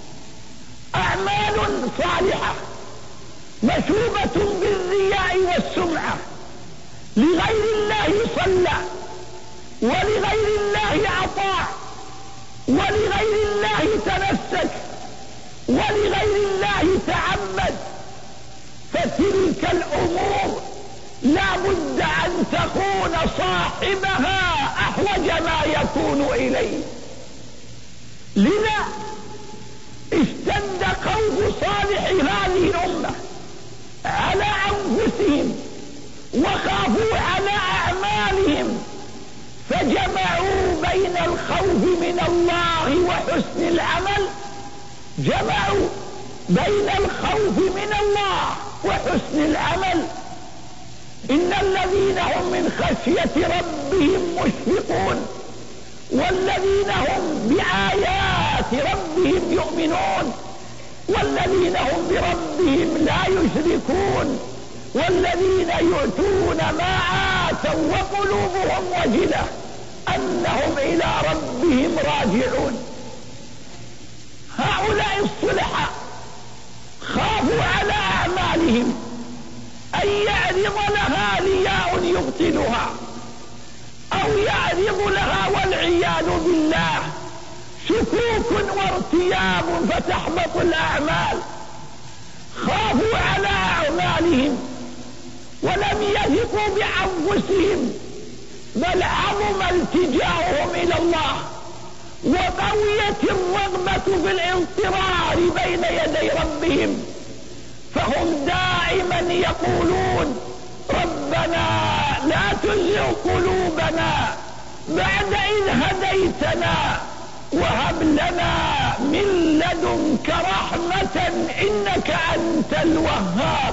أعمال صالحة مشوبة بالرياء والسمعة، لغير الله صلى، ولغير الله أطاع، ولغير الله تنسك، ولغير الله تعمد، فتلك الأمور لا بد أن تكون صاحبها أحوج ما يكون إليه. لذا اشتد خوف صالح هذه الأمة على أنفسهم وخافوا على أعمالهم، فجمعوا بين الخوف من الله وحسن العمل، جمعوا بين الخوف من الله وحسن العمل. إن الذين هم من خشية ربهم مشفقون، والذين هم بآيات ربهم يؤمنون، والذين هم بربهم لا يشركون، والذين يؤتون ما آتوا وقلوبهم وجلة أنهم إلى ربهم راجعون. هؤلاء الصلحاء خافوا على أعمالهم أن يعرض لها رياء يبطلها، أو يعرض لها والعياذ بالله شكوك وارتياب فتحبط الأعمال. خافوا على أعمالهم ولم يثقوا بأنفسهم، بل عظم التجاؤهم إلى الله، وقويت الرغبة في الاضطرار بين يدي ربهم، فهم دائما يقولون: ربنا لا تزغ قلوبنا بعد إذ هديتنا وهب لنا من لدنك رحمة إنك أنت الوهاب.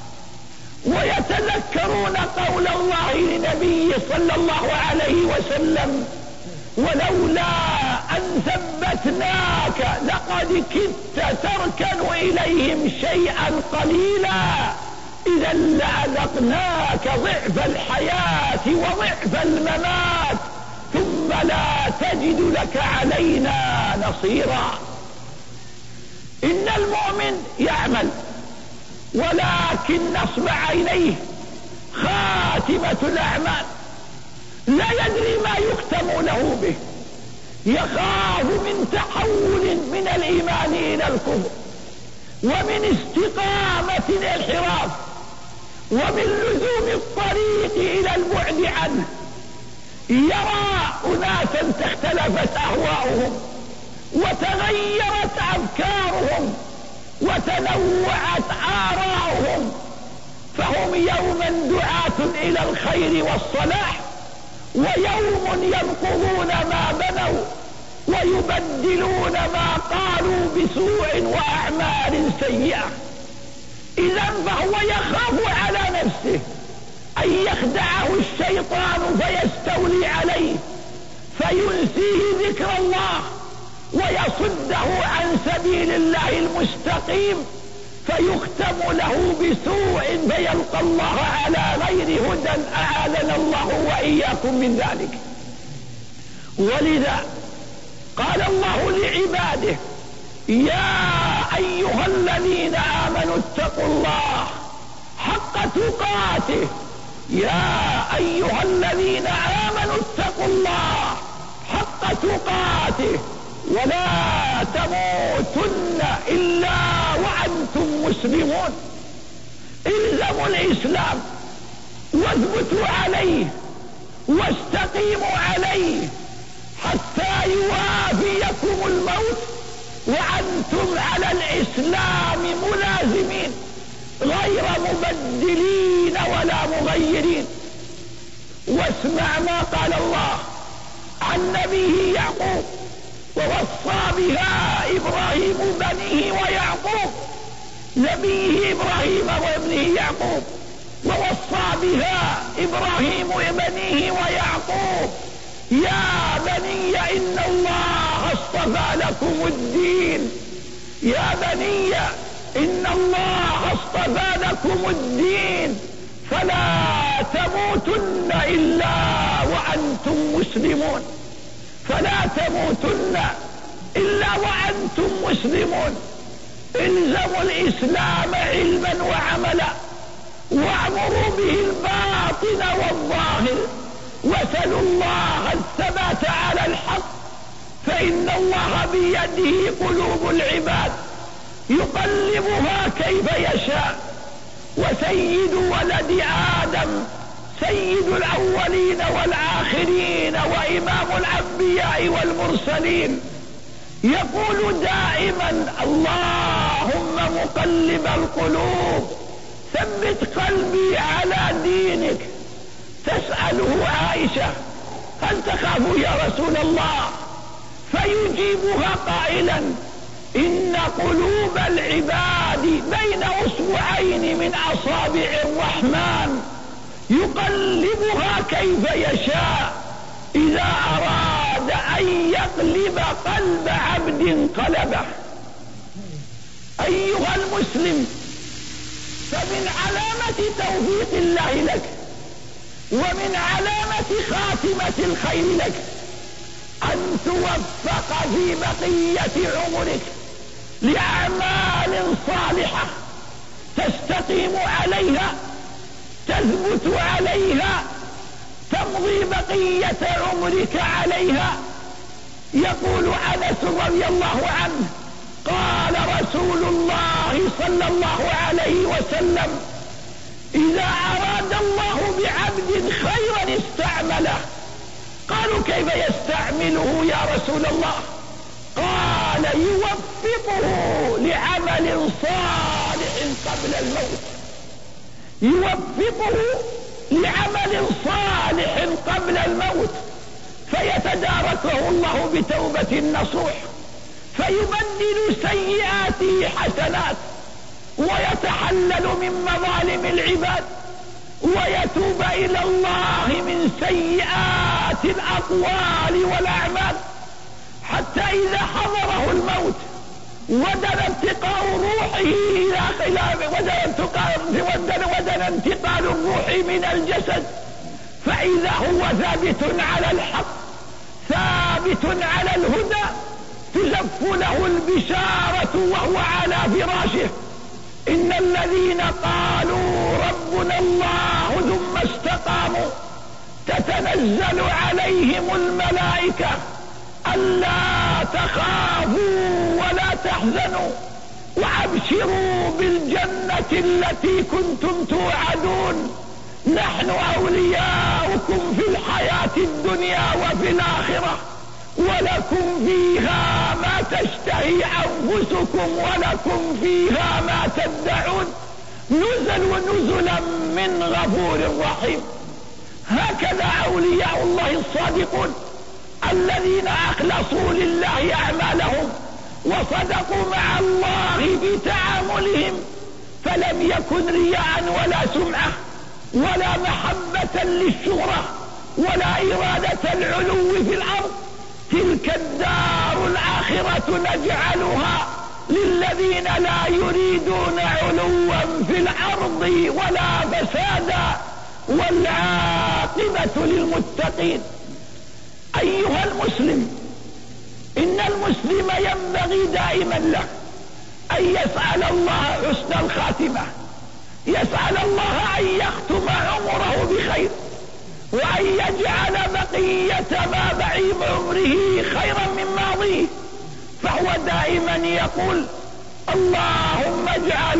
ويتذكرون قول الله لنبيه صلى الله عليه وسلم: ولولا أن ثبتناك لقد كدت تركن إليهم شيئا قليلا إذا لأذقناك ضعف الحياة وضعف الممات ثم فلا تجد لك علينا نصيرا. إن المؤمن يعمل ولكن نصب عينيه خاتمة الأعمال، لا يدري ما يختم له به، يخاف من تحول من الإيمان إلى الكفر، ومن استقامة الانحراف، ومن لزوم الطريق إلى البعد عنه. يرى أناسا تختلفت أهواؤهم وتغيرت أفكارهم وتنوعت آراؤهم، فهم يوما دعاة إلى الخير والصلاح، ويوم ينقضون ما بنوا ويبدلون ما قالوا بسوء وأعمال سيئة. إذا فهو يخاف على نفسه أن يخدعه الشيطان فيستولي عليه فينسيه ذكر الله ويصده عن سبيل الله المستقيم، فيختم له بسوء فيلقى الله على غير هدى، أعاذنا الله وإياكم من ذلك. ولذا قال الله لعباده: يا أيها الذين آمنوا اتقوا الله حق تقاته. يا أيها الذين آمنوا اتقوا الله حق تقاته ولا تموتن إلا وأنتم مسلمون. الزموا الإسلام واثبتوا عليه واستقيموا عليه حتى يوافيكم الموت وأنتم على الإسلام ملازمين غير مبدلين ولا مغيرين. واسمع ما قال الله عن نبيه يعقوب، ووصى بها إبراهيم بنيه ويعقوب، نبيه إبراهيم وابنه يعقوب، ووصى بها إبراهيم بنيه ويعقوب: يا بني إن الله اصطفى لكم الدين. يا بني إن الله اصطفى لكم الدين فلا تموتن إلا وأنتم مسلمون. فلا تموتن إلا وأنتم مسلمون. الزموا الإسلام علما وعملا، واعمروا به الباطن والظاهر، وسلوا الله الثبات على الحق، فإن الله بيده قلوب العباد يقلبها كيف يشاء. وسيد ولد آدم سيد الأولين والآخرين وإمام الأنبياء والمرسلين يقول دائما: اللهم مقلب القلوب ثبت قلبي على دينك. تسأله عائشة: هل تخاف يا رسول الله؟ فيجيبها قائلا: إن قلوب العباد بين أصبعين من أصابع الرحمن يقلبها كيف يشاء، إذا أراد أن يقلب قلب عبد قلبه. أيها المسلم، فمن علامة توفيق الله لك ومن علامة خاتمة الخير لك أن توفق في بقية عمرك لأعمال صالحة تستقيم عليها، تثبت عليها، تمضي بقية عمرك عليها. يقول أنس رضي الله عنه: قال رسول الله صلى الله عليه وسلم: إذا أراد الله بعبد خيرا استعمله. قالوا: كيف يستعمله يا رسول الله؟ قال: يوفقه لعمل صالح قبل الموت. يوفقه لعمل صالح قبل الموت فيتداركه الله بتوبة نصوح، فيبدل سيئاته حسنات، ويتحلل من مظالم العباد، ويتوب إلى الله من سيئات الأقوال والأعمال، حتى إذا حضره الموت ودن انتقال روحه ودن انتقال الروح من الجسد، فإذا هو ثابت على الحق، ثابت على الهدى تزف له البشارة وهو على فراشه. إن الذين قالوا ربنا الله ثم استقاموا تتنزل عليهم الملائكة ألا تخافوا ولا تحزنوا وأبشروا بالجنة التي كنتم توعدون نحن أولياؤكم في الحياة الدنيا وفي الآخرة ولكم فيها ما تشتهي أنفسكم ولكم فيها ما تدعون نزلا من غفور رحيم. هكذا أولياء الله الصادقون الذين أخلصوا لله أعمالهم وصدقوا مع الله بتعاملهم، فلم يكن رياء ولا سمعة ولا محبة للشهرة ولا إرادة العلو في الأرض. تلك الدار الآخرة نجعلها للذين لا يريدون علوا في الأرض ولا فسادا والعاقبة للمتقين. أيها المسلم، إن المسلم ينبغي دائما له أن يسأل الله حسن الخاتمة، يسأل الله أن يختم عمره بخير وأن يجعل بقية ما بقي عمره خيرا من ماضيه، فهو دائما يقول اللهم اجعل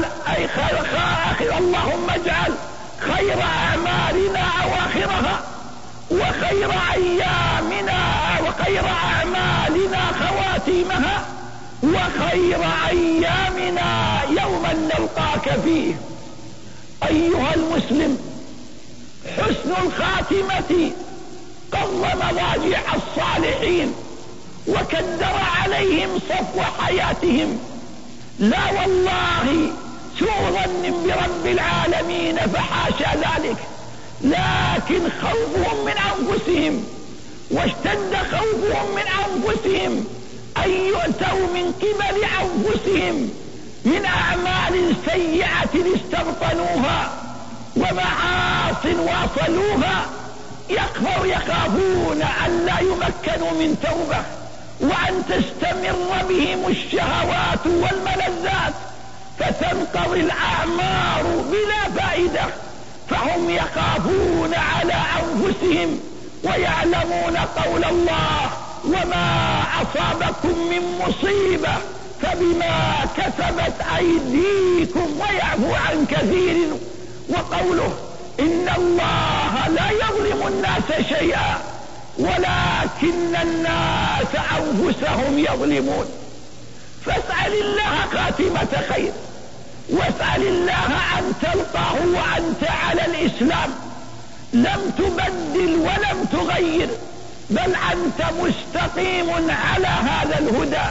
اللهم اجعل خير أعمالنا أواخرها وخير أيامنا وخير أعمالنا خواتيمها وخير أيامنا يوما نلقاك فيه. أيها المسلم، حسن الخاتمة قض مضاجع الصالحين وكدر عليهم صفو حياتهم. لا والله سوء ظن برب العالمين فحاشا ذلك، لكن خوفهم من أنفسهم واشتد خوفهم من أنفسهم أن يؤتوا من قبل أنفسهم من أعمال سيئة استبطنوها ومعاص واصلوها، يخافون أن لا يمكنوا من توبة وأن تستمر بهم الشهوات والملذات فتنقضي الأعمار بلا فائدة، فهم يخافون على أنفسهم ويعلمون قول الله وما أصابكم من مصيبة فبما كسبت أيديكم ويعفو عن كثير، وقوله إن الله لا يظلم الناس شيئا ولكن الناس أنفسهم يظلمون. فاسأل الله خاتمة خير، واسأل الله أن تلقاه وأنت على الإسلام لم تبدل ولم تغير، بل أنت مستقيم على هذا الهدى.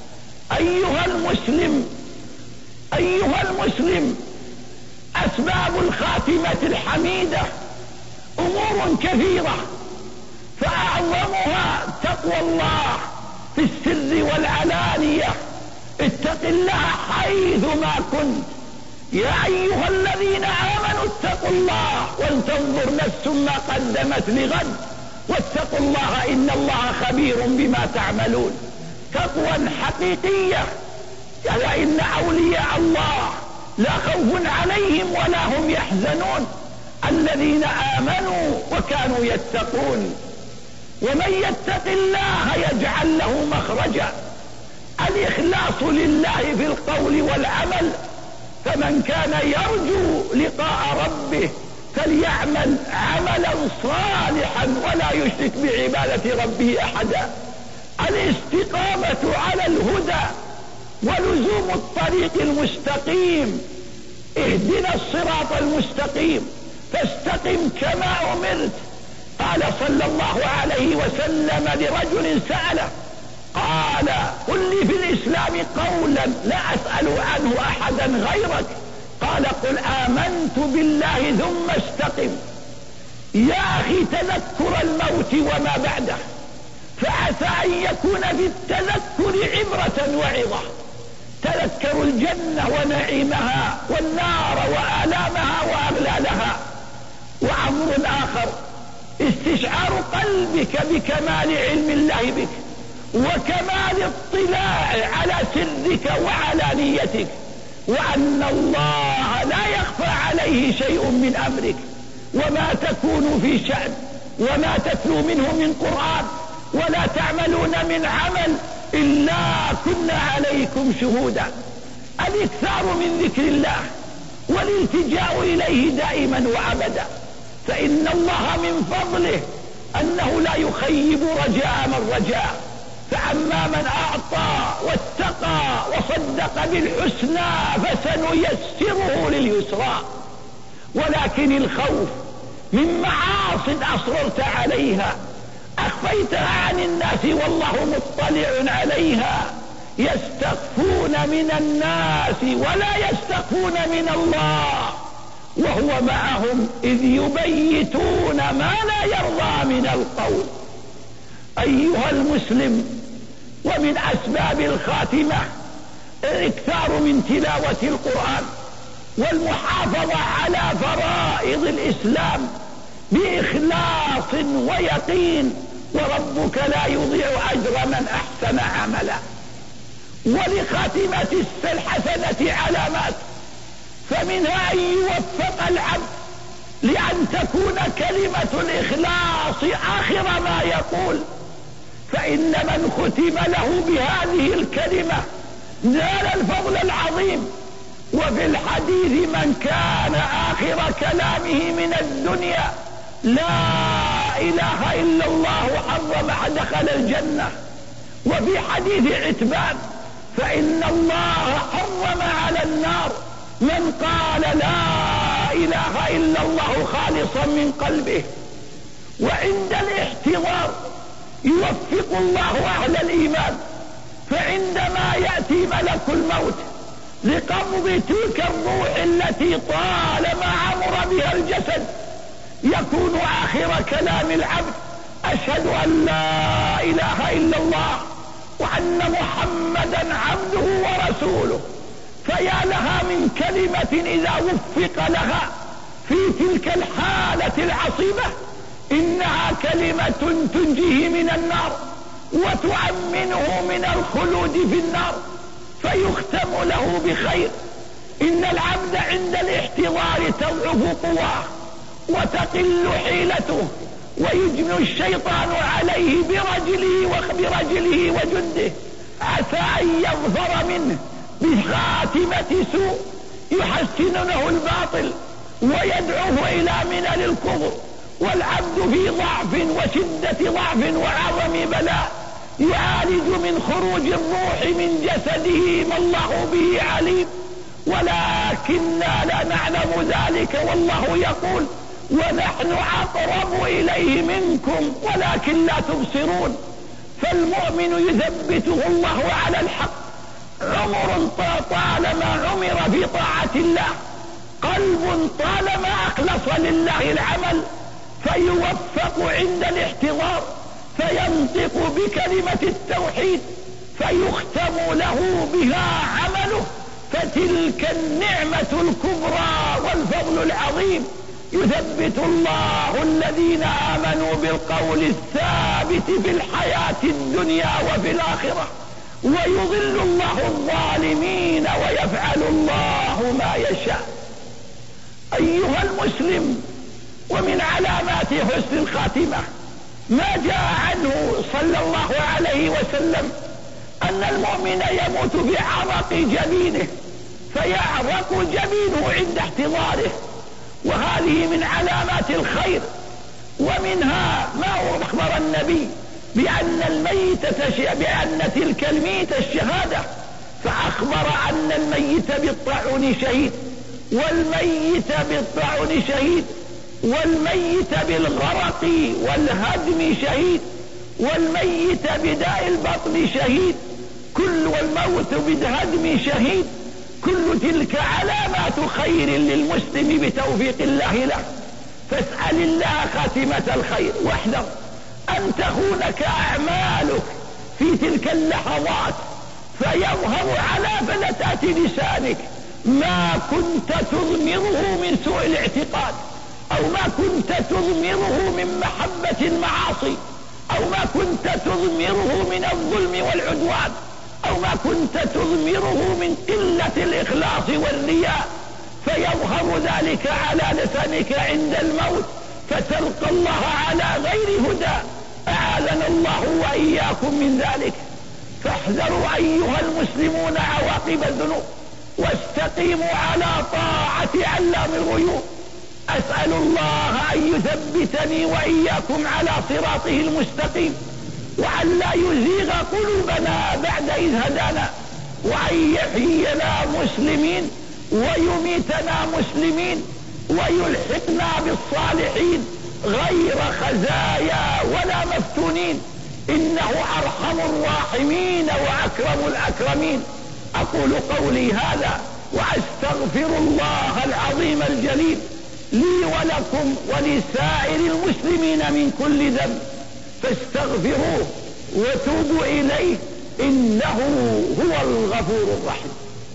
أيها المسلم، أسباب الخاتمة الحميدة أمور كثيرة، فأعظمها تقوى الله في السر والعلانية. اتق الله حيثما كنت يا أيها الذين آمنوا اتقوا الله ولتنظر نفس ما قدمت لغد واتقوا الله إن الله خبير بما تعملون. تقوى حقيقية، وإن أولياء الله لا خوف عليهم ولا هم يحزنون الذين آمنوا وكانوا يتقون. ومن يتق الله يجعل له مخرجا. الإخلاص لله في القول والعمل، فمن كان يرجو لقاء ربه فليعمل عملا صالحا ولا يشرك بعبادة ربه أحدا. الاستقامة على الهدى ولزوم الطريق المستقيم. اهدنا الصراط المستقيم فاستقم كما أمرت. قال صلى الله عليه وسلم لرجل سأله قال قل لي في الإسلام قولا لا أسأل عنه أحدا غيرك، قال قل آمنت بالله ثم استقم. يا أخي تذكر الموت وما بعده، فعسى أن يكون في التذكر عبرة وعظة. تذكروا الجنة ونعيمها والنار وآلامها وأغلالها. وأمر آخر استشعار قلبك بكمال علم الله بك وكمال اطلاع على سرك وعلانيتك، وأن الله لا يخفى عليه شيء من أمرك، وما تكون في شأن وما تتلو منه من قرآن ولا تعملون من عمل إلا كنا عليكم شهودا. الاكثار من ذكر الله والالتجاء إليه دائما وأبدا، فإن الله من فضله أنه لا يخيب رجاء من رجاء. فأما من أعطى واتقى وصدق بالحسنى فسنيسره لليسرى. ولكن الخوف من معاصٍ أصررت عليها أخفيتها عن الناس والله مطلع عليها، يستخفون من الناس ولا يستخفون من الله وهو معهم إذ يبيتون ما لا يرضى من القول. أيها المسلم، ومن أسباب الخاتمة الاكثار من تلاوة القرآن والمحافظة على فرائض الإسلام بإخلاص ويقين، وربك لا يضيع أجر من أحسن عملا. ولخاتمة الحسنة علامات، فمنها أن يوفق العبد لأن تكون كلمة الإخلاص آخر ما يقول، فإن من ختم له بهذه الكلمة نال الفضل العظيم. وفي الحديث من كان آخر كلامه من الدنيا لا إله إلا الله حرم دخل الجنة. وفي حديث عتبان فإن الله حرم على النار من قال لا إله إلا الله خالصا من قلبه. وعند الاحتضار يوفق الله أهل الإيمان، فعندما يأتي ملك الموت لقبض تلك الروح التي طالما عمر بها الجسد يكون آخر كلام العبد أشهد أن لا إله إلا الله وأن محمدا عبده ورسوله. فيا لها من كلمة إذا وفق لها في تلك الحالة العصيبة، إنها كلمة تنجيه من النار وتؤمنه من الخلود في النار فيختم له بخير. إن العبد عند الاحتضار تضعف قواه وتقل حيلته ويجمع الشيطان عليه برجله وجنده، عسى أن يظفر منه بخاتمة سوء يحسنونه الباطل ويدعوه إلى ملل الكفر. والعبد في ضعف وشدة ضعف وعظم بلاء يعالج من خروج الروح من جسده ما الله به عليم، ولكننا لا نعلم ذلك والله يقول ونحن أقرب إليه منكم ولكن لا تبصرون. فالمؤمن يثبته الله على الحق عمر طالما عمر في طاعة الله، قلب طالما أخلص لله العمل فيوفق عند الاحتضار فينطق بكلمة التوحيد فيختم له بها عمله، فتلك النعمة الكبرى والفضل العظيم. يثبت الله الذين آمنوا بالقول الثابت في الحياة الدنيا وفي الآخرة، ويضل الله الظالمين ويفعل الله ما يشاء. أيها المسلم، ومن علامات حسن الخاتمة ما جاء عنه صلى الله عليه وسلم أن المؤمن يموت بعرق جبينه فيعرق جبينه عند احتضاره، وهذه من علامات الخير. ومنها ما أخبر النبي بأن تلك الميتة الشهادة، فأخبر أن الميت بالطاعون شهيد، والميت بالطاعون شهيد، والميت بالغرق والهدم شهيد، والميت بداء البطن شهيد، والموت بالهدم شهيد. كل تلك علامات خير للمسلم بتوفيق الله له. فاسأل الله خاتمة الخير، واحذر أن تخونك أعمالك في تلك اللحظات فيظهر على فلتات لسانك ما كنت تضمره من سوء الاعتقاد أو ما كنت تضمره من محبة المعاصي، أو ما كنت تضمره من الظلم والعدوان، أو ما كنت تضمره من قلة الإخلاص والرياء، فيظهر ذلك على لسانك عند الموت فتلقى الله على غير هدى. أعاذنا الله وإياكم من ذلك. فاحذروا أيها المسلمون عواقب الذنوب، واستقيموا على طاعة علام الغيوب. أسأل الله أن يثبتني وإياكم على صراطه المستقيم، وأن لا يزيغ قلوبنا بعد إذ هدانا، وأن يحيينا مسلمين ويميتنا مسلمين ويلحقنا بالصالحين غير خزايا ولا مفتونين، إنه أرحم الراحمين وأكرم الأكرمين. أقول قولي هذا وأستغفر الله العظيم الجليل لي ولكم ولسائر المسلمين من كل ذنب، فاستغفروه وتوبوا إليه إنه هو الغفور الرحيم.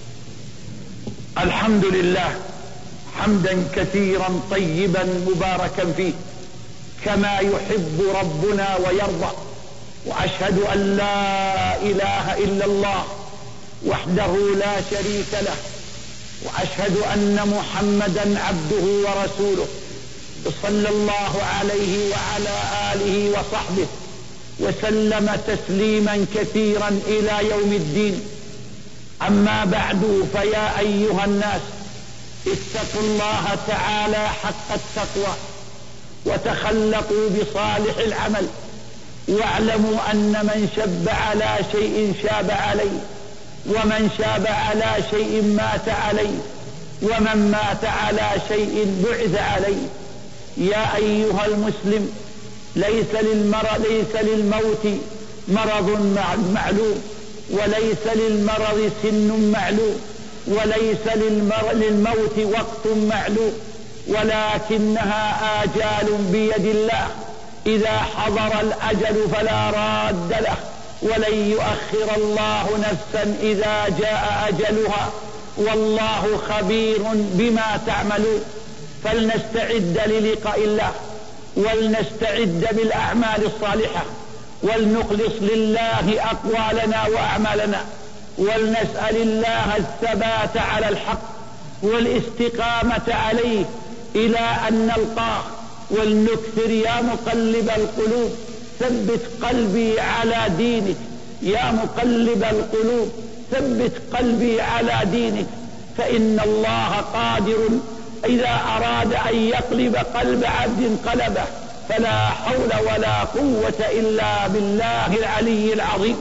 الحمد لله حمدا كثيرا طيبا مباركا فيه كما يحب ربنا ويرضى، وأشهد أن لا إله إلا الله وحده لا شريك له، وأشهد أن محمدا عبده ورسوله صلى الله عليه وعلى آله وصحبه وسلم تسليما كثيرا إلى يوم الدين. أما بعد، فيا أيها الناس اتقوا الله تعالى حق التقوى وتخلقوا بصالح العمل، واعلموا أن من شب على شيء شاب عليه، ومن شاب على شيء مات عليه، ومن مات على شيء بعث عليه. يا أيها المسلم، ليس للموت مرض معلوم، وليس للمرض سن معلوم، وليس للموت وقت معلوم، ولكنها آجال بيد الله، إذا حضر الأجل فلا راد له، ولن يؤخر الله نفسا إذا جاء أجلها، والله خبير بما تعملون. فلنستعد للقاء الله، ولنستعد بالأعمال الصالحة، ولنخلص لله أقوالنا وأعمالنا، ولنسأل الله الثبات على الحق والاستقامة عليه إلى أن نلقاه. ولنكثر يا مقلب القلوب ثبت قلبي على دينك، يا مقلب القلوب ثبت قلبي على دينك، فإن الله قادر إذا أراد أن يقلب قلب عبد قلبه، فلا حول ولا قوة إلا بالله العلي العظيم.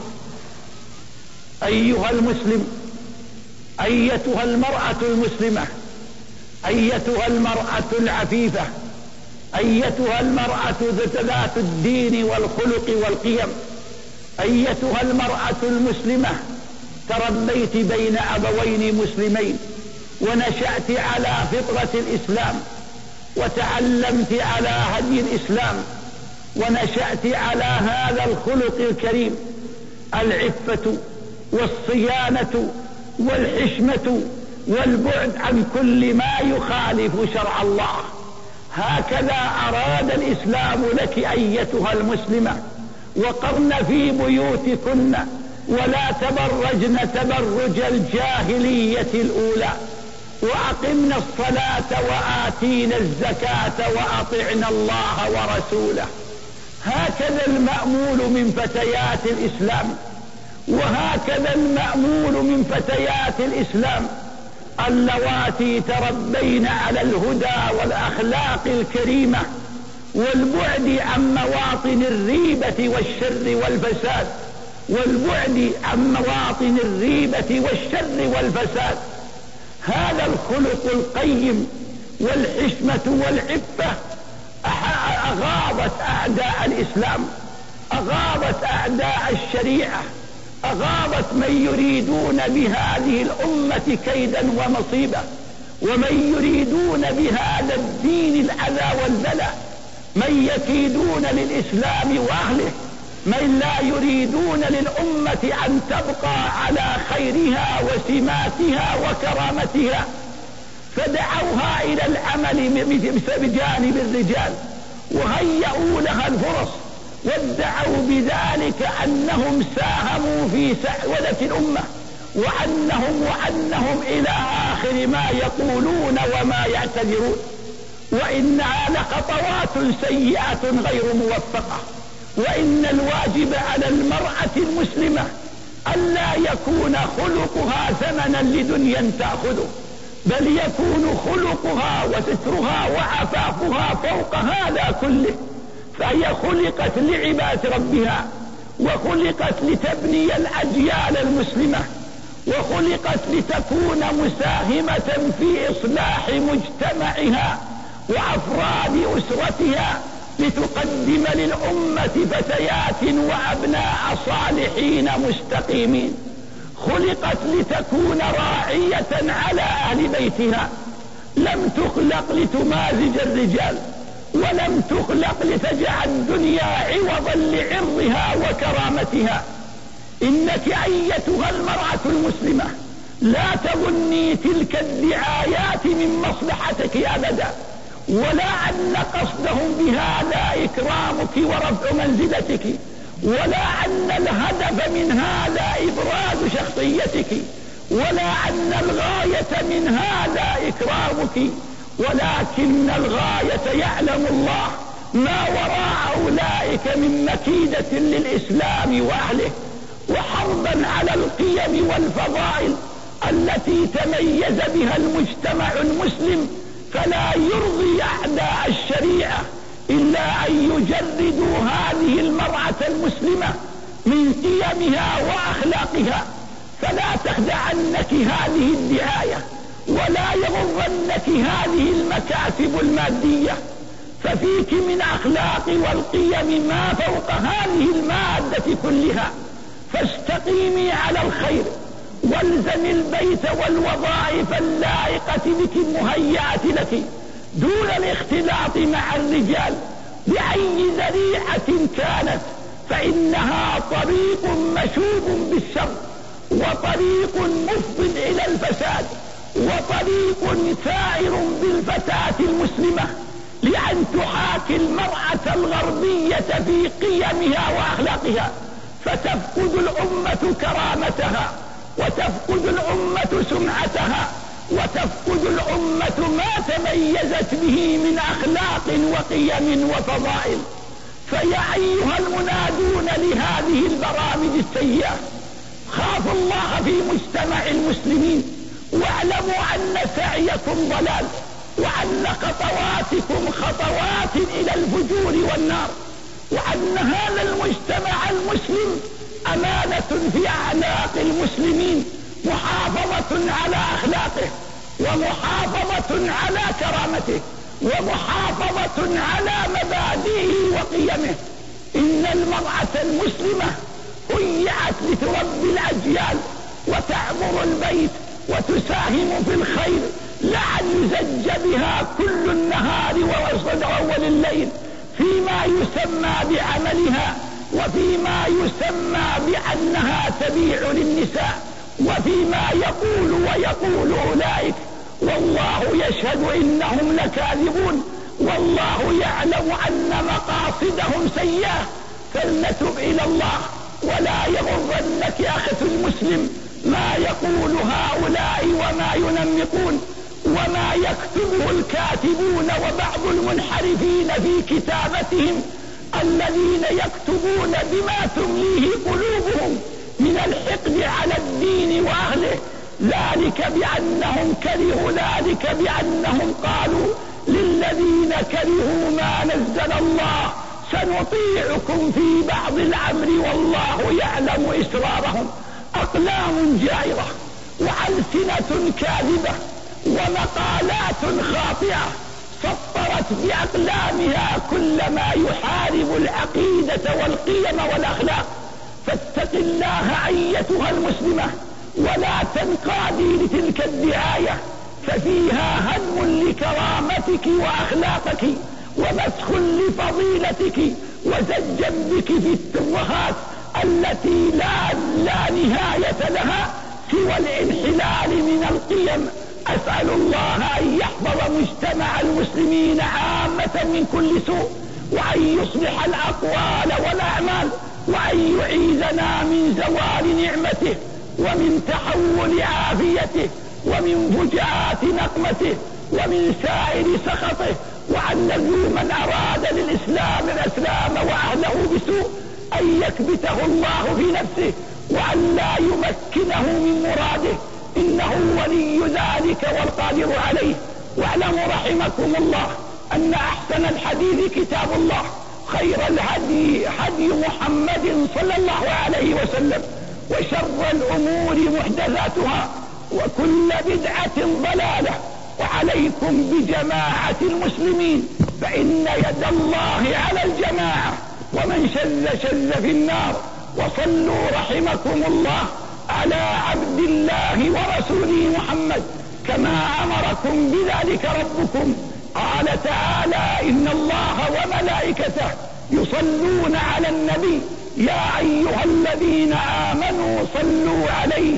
أيها المسلم، أيتها المرأة المسلمة، أيتها المرأة العفيفة، أيتها المرأة ذات الدين والخلق والقيم، أيتها المرأة المسلمة، تربيت بين أبوين مسلمين، ونشأت على فطرة الإسلام، وتعلمت على هدي الإسلام، ونشأت على هذا الخلق الكريم: العفة والصيانة والحشمة والبعد عن كل ما يخالف شرع الله. هكذا أراد الإسلام لك أيتها المسلمة. وقرن في بيوتكن ولا تبرجن تبرج الجاهلية الأولى، وأقمنا الصلاة وآتينا الزكاة وأطعنا الله ورسوله. هكذا المأمول من فتيات الإسلام، وهكذا المأمول من فتيات الإسلام اللواتي تربين على الهدى والأخلاق الكريمة، والبعد عن مواطن الريبة والشر والفساد، والبعد عن مواطن الريبة والشر والفساد. هذا الخلق القيم والحشمة والعفة أغاضت أعداء الإسلام، أغاضت أعداء الشريعة، أغاضت من يريدون بهذه الأمة كيدا ومصيبة، ومن يريدون بهذا الدين الأذى والبلاء، من يكيدون للإسلام وأهله، من لا يريدون للأمة أن تبقى على خيرها وسماتها وكرامتها. فدعوها إلى العمل بجانب الرجال وهيئوا لها الفرص، وادعوا بذلك أنهم ساهموا في سعودة الأمة، وأنهم إلى آخر ما يقولون وما يعتذرون. وإنها لخطوات سيئة غير موفقة. وإن الواجب على المرأة المسلمة ألا يكون خلقها ثمنا لدنيا تأخذه، بل يكون خلقها وسترها وعفافها فوق هذا كله. فهي خلقت لعبادة ربها، وخلقت لتبني الأجيال المسلمة، وخلقت لتكون مساهمة في إصلاح مجتمعها وأفراد أسرتها، لتقدم للأمة فتيات وأبناء صالحين مستقيمين. خلقت لتكون راعية على أهل بيتها، لم تخلق لتمازج الرجال، ولم تخلق لتجعل الدنيا عوضا لعرضها وكرامتها. إنك أيتها المرأة المسلمة لا تظني تلك الدعايات من مصلحتك أبدا، ولا أن قصدهم بهذا إكرامك ورفع منزلتك، ولا أن الهدف من هذا إبراز شخصيتك، ولا أن الغاية من هذا إكرامك، ولكن الغاية يعلم الله ما وراء أولئك من مكيدة للإسلام وأهله، وحربا على القيم والفضائل التي تميز بها المجتمع المسلم. فلا يرضي أعداء الشريعة إلا أن يجردوا هذه المرأة المسلمة من قيمها وأخلاقها. فلا تخدعنك هذه الدعاية، ولا يغرنك هذه المكاسب المادية، ففيك من أخلاق والقيم ما فوق هذه المادة كلها. فاستقيمي على الخير، والزم البيت والوظائف اللائقة بك المهيئة لك، دون الاختلاط مع الرجال بأي ذريعة كانت، فإنها طريق مشوب بالشر، وطريق مفض إلى الفساد، وطريق ثائر بالفتاة المسلمة لأن تحاكي المرأة الغربية في قيمها وأخلاقها، فتفقد الأمة كرامتها، وتفقد الأمة سمعتها، وتفقد الأمة ما تميزت به من أخلاق وقيم وفضائل. فيا أيها المنادون لهذه البرامج السيئة، خافوا الله في مجتمع المسلمين، واعلموا أن سعيكم ضلال، وأن خطواتكم خطوات إلى الفجور والنار، وأن هذا المجتمع المسلم أمانة في أعناق المسلمين، محافظة على أخلاقه، ومحافظة على كرامته، ومحافظة على مبادئه وقيمه. إن المرأة المسلمة هيئت لتربي الأجيال وتعمر البيت وتساهم في الخير، لعن يزج بها كل النهار ووسط أول الليل فيما يسمى بعملها، وفيما يسمى بأنها تبيع للنساء، وفيما يقول أولئك، والله يشهد إنهم لكاذبون، والله يعلم أن مقاصدهم سيئة. فلنتب إلى الله، ولا يغرنك أخت المسلم ما يقول هؤلاء وما ينمقون وما يكتبه الكاتبون وبعض المنحرفين في كتابتهم، الذين يكتبون بما تمليه قلوبهم من الحقد على الدين وأهله، ذلك بأنهم كرهوا، ذلك بأنهم قالوا للذين كرهوا ما نزل الله سنطيعكم في بعض الأمر والله يعلم إسرارهم. أقلام جائرة وألسنة كاذبة ومقالات خاطئة سطرت بأقلامها كل ما يحارب العقيدة والقيم والأخلاق. فاتق الله أيتها المسلمة، ولا تنقادي لتلك الدعاية، ففيها هدم لكرامتك وأخلاقك، ومسخ لفضيلتك، وزجا بك في الترهات التي لا نهاية لها سوى الانحلال من القيم. أسأل الله أن يحفظ مجتمع المسلمين عامة من كل سوء، وأن يصلح الأقوال والأعمال، وأن يعيذنا من زوال نعمته ومن تحول عافيته ومن فجاءات نقمته ومن سائر سخطه، وأن نذل من أراد للإسلام الإسلام وأهله بسوء أن يكبته الله في نفسه وأن لا يمكنه من مراده، إنه ولي ذلك والقادر عليه. واعلموا رحمكم الله أن أحسن الحديث كتاب الله، خير الهدي هدي محمد صلى الله عليه وسلم، وشر الأمور محدثاتها، وكل بدعة ضلالة. وعليكم بجماعة المسلمين، فإن يد الله على الجماعة، ومن شذ في النار. وصلوا رحمكم الله على عبد الله ورسوله محمد كما أمركم بذلك ربكم. قال تعالى: إن الله وملائكته يصلون على النبي يا أيها الذين آمنوا صلوا عليه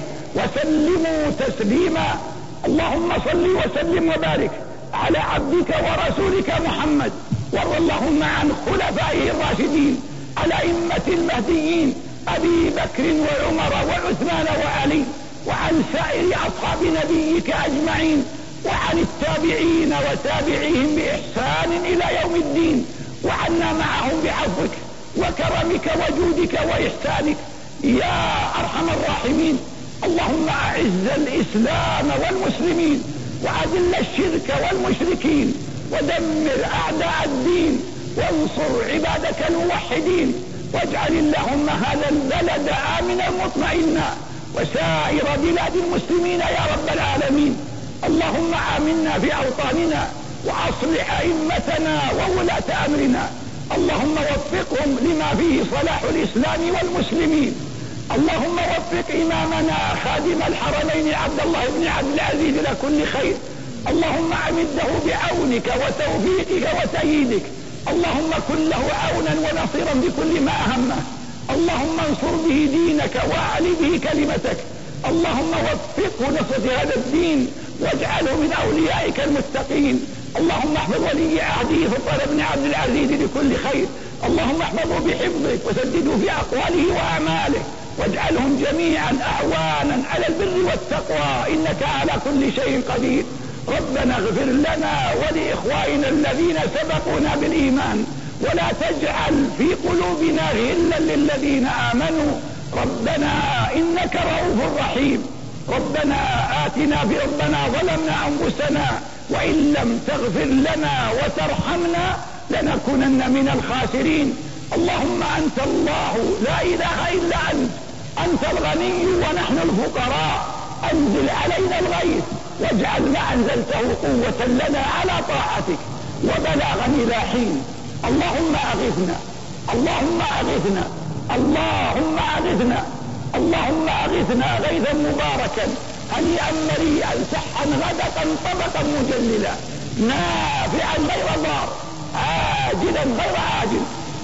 وسلموا تسليما. اللهم صل وسلم وبارك على عبدك ورسولك محمد، وارض اللهم عن خلفائه الراشدين الأئمة المهديين أبي بكر وعمر وعثمان وعلي، وعن سائر أصحاب نبيك أجمعين، وعن التابعين وتابعيهم بإحسان إلى يوم الدين، وعنا معهم بعفوك وكرمك وجودك وإحسانك يا أرحم الراحمين. اللهم أعز الإسلام والمسلمين، وأذل الشرك والمشركين، ودمر أعداء الدين، وانصر عبادك الموحدين، واجعل اللهم هذا البلد آمنا مطمئنا، وسائر بلاد المسلمين يا رب العالمين. اللهم آمنا في أوطاننا، وأصلح أئمتنا وولاة أمرنا، اللهم وفقهم لما فيه صلاح الإسلام والمسلمين. اللهم وفق إمامنا خادم الحرمين عبد الله بن عبد العزيز لكل خير، اللهم أمده بعونك وتوفيقك وتأييدك، اللهم كن له عونا ونصيرا بكل ما أهمه، اللهم انصر به دينك وأعل به كلمتك، اللهم وفقه نصرة هذا الدين واجعله من أوليائك المتقين. اللهم احفظ ولي عهده سلطان بن عبد العزيز لكل خير، اللهم احفظه بحفظك وسدده في أقواله وأعماله، واجعلهم جميعا أعوانا على البر والتقوى، إنك على كل شيء قدير. ربنا اغفر لنا ولإخواننا الذين سبقونا بالإيمان، ولا تجعل في قلوبنا غلا للذين آمنوا، ربنا إنك رؤوف رحيم. ربنا آتنا في ربنا ظلمنا أنفسنا، وإن لم تغفر لنا وترحمنا لنكونن من الخاسرين. اللهم أنت الله لا إله إلا أنت الغني ونحن الفقراء، أنزل علينا الغيث واجعل ما أنزلته قوة لنا على طاعتك وبلاغا إلى حين. اللهم أغثنا، اللهم أغثنا، اللهم أغثنا، اللهم أغثنا غيثا مباركا هنيئا مريئا سحا غدقا طبقا مجللا نافعا غير ضار عاجلا غير عاجل.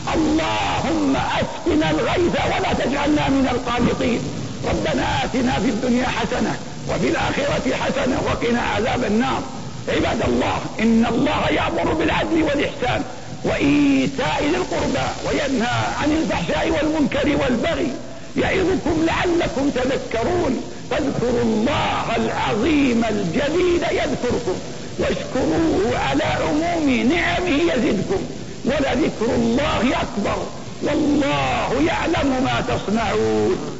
اللهم أسقنا الغيث ولا تجعلنا من القانطين. ربنا آتنا في الدنيا حسنة وفي الآخرة حسنة وقنا عذاب النار. عباد الله، إن الله يأمر بالعدل والإحسان وإيتاء ذي القربى وينهى عن الفحشاء والمنكر والبغي، يعظكم لعلكم تذكرون. فاذكروا الله العظيم الجليل يذكركم، واشكروه على عموم نعمه يزدكم، ولذكر الله أكبر، والله يعلم ما تصنعون.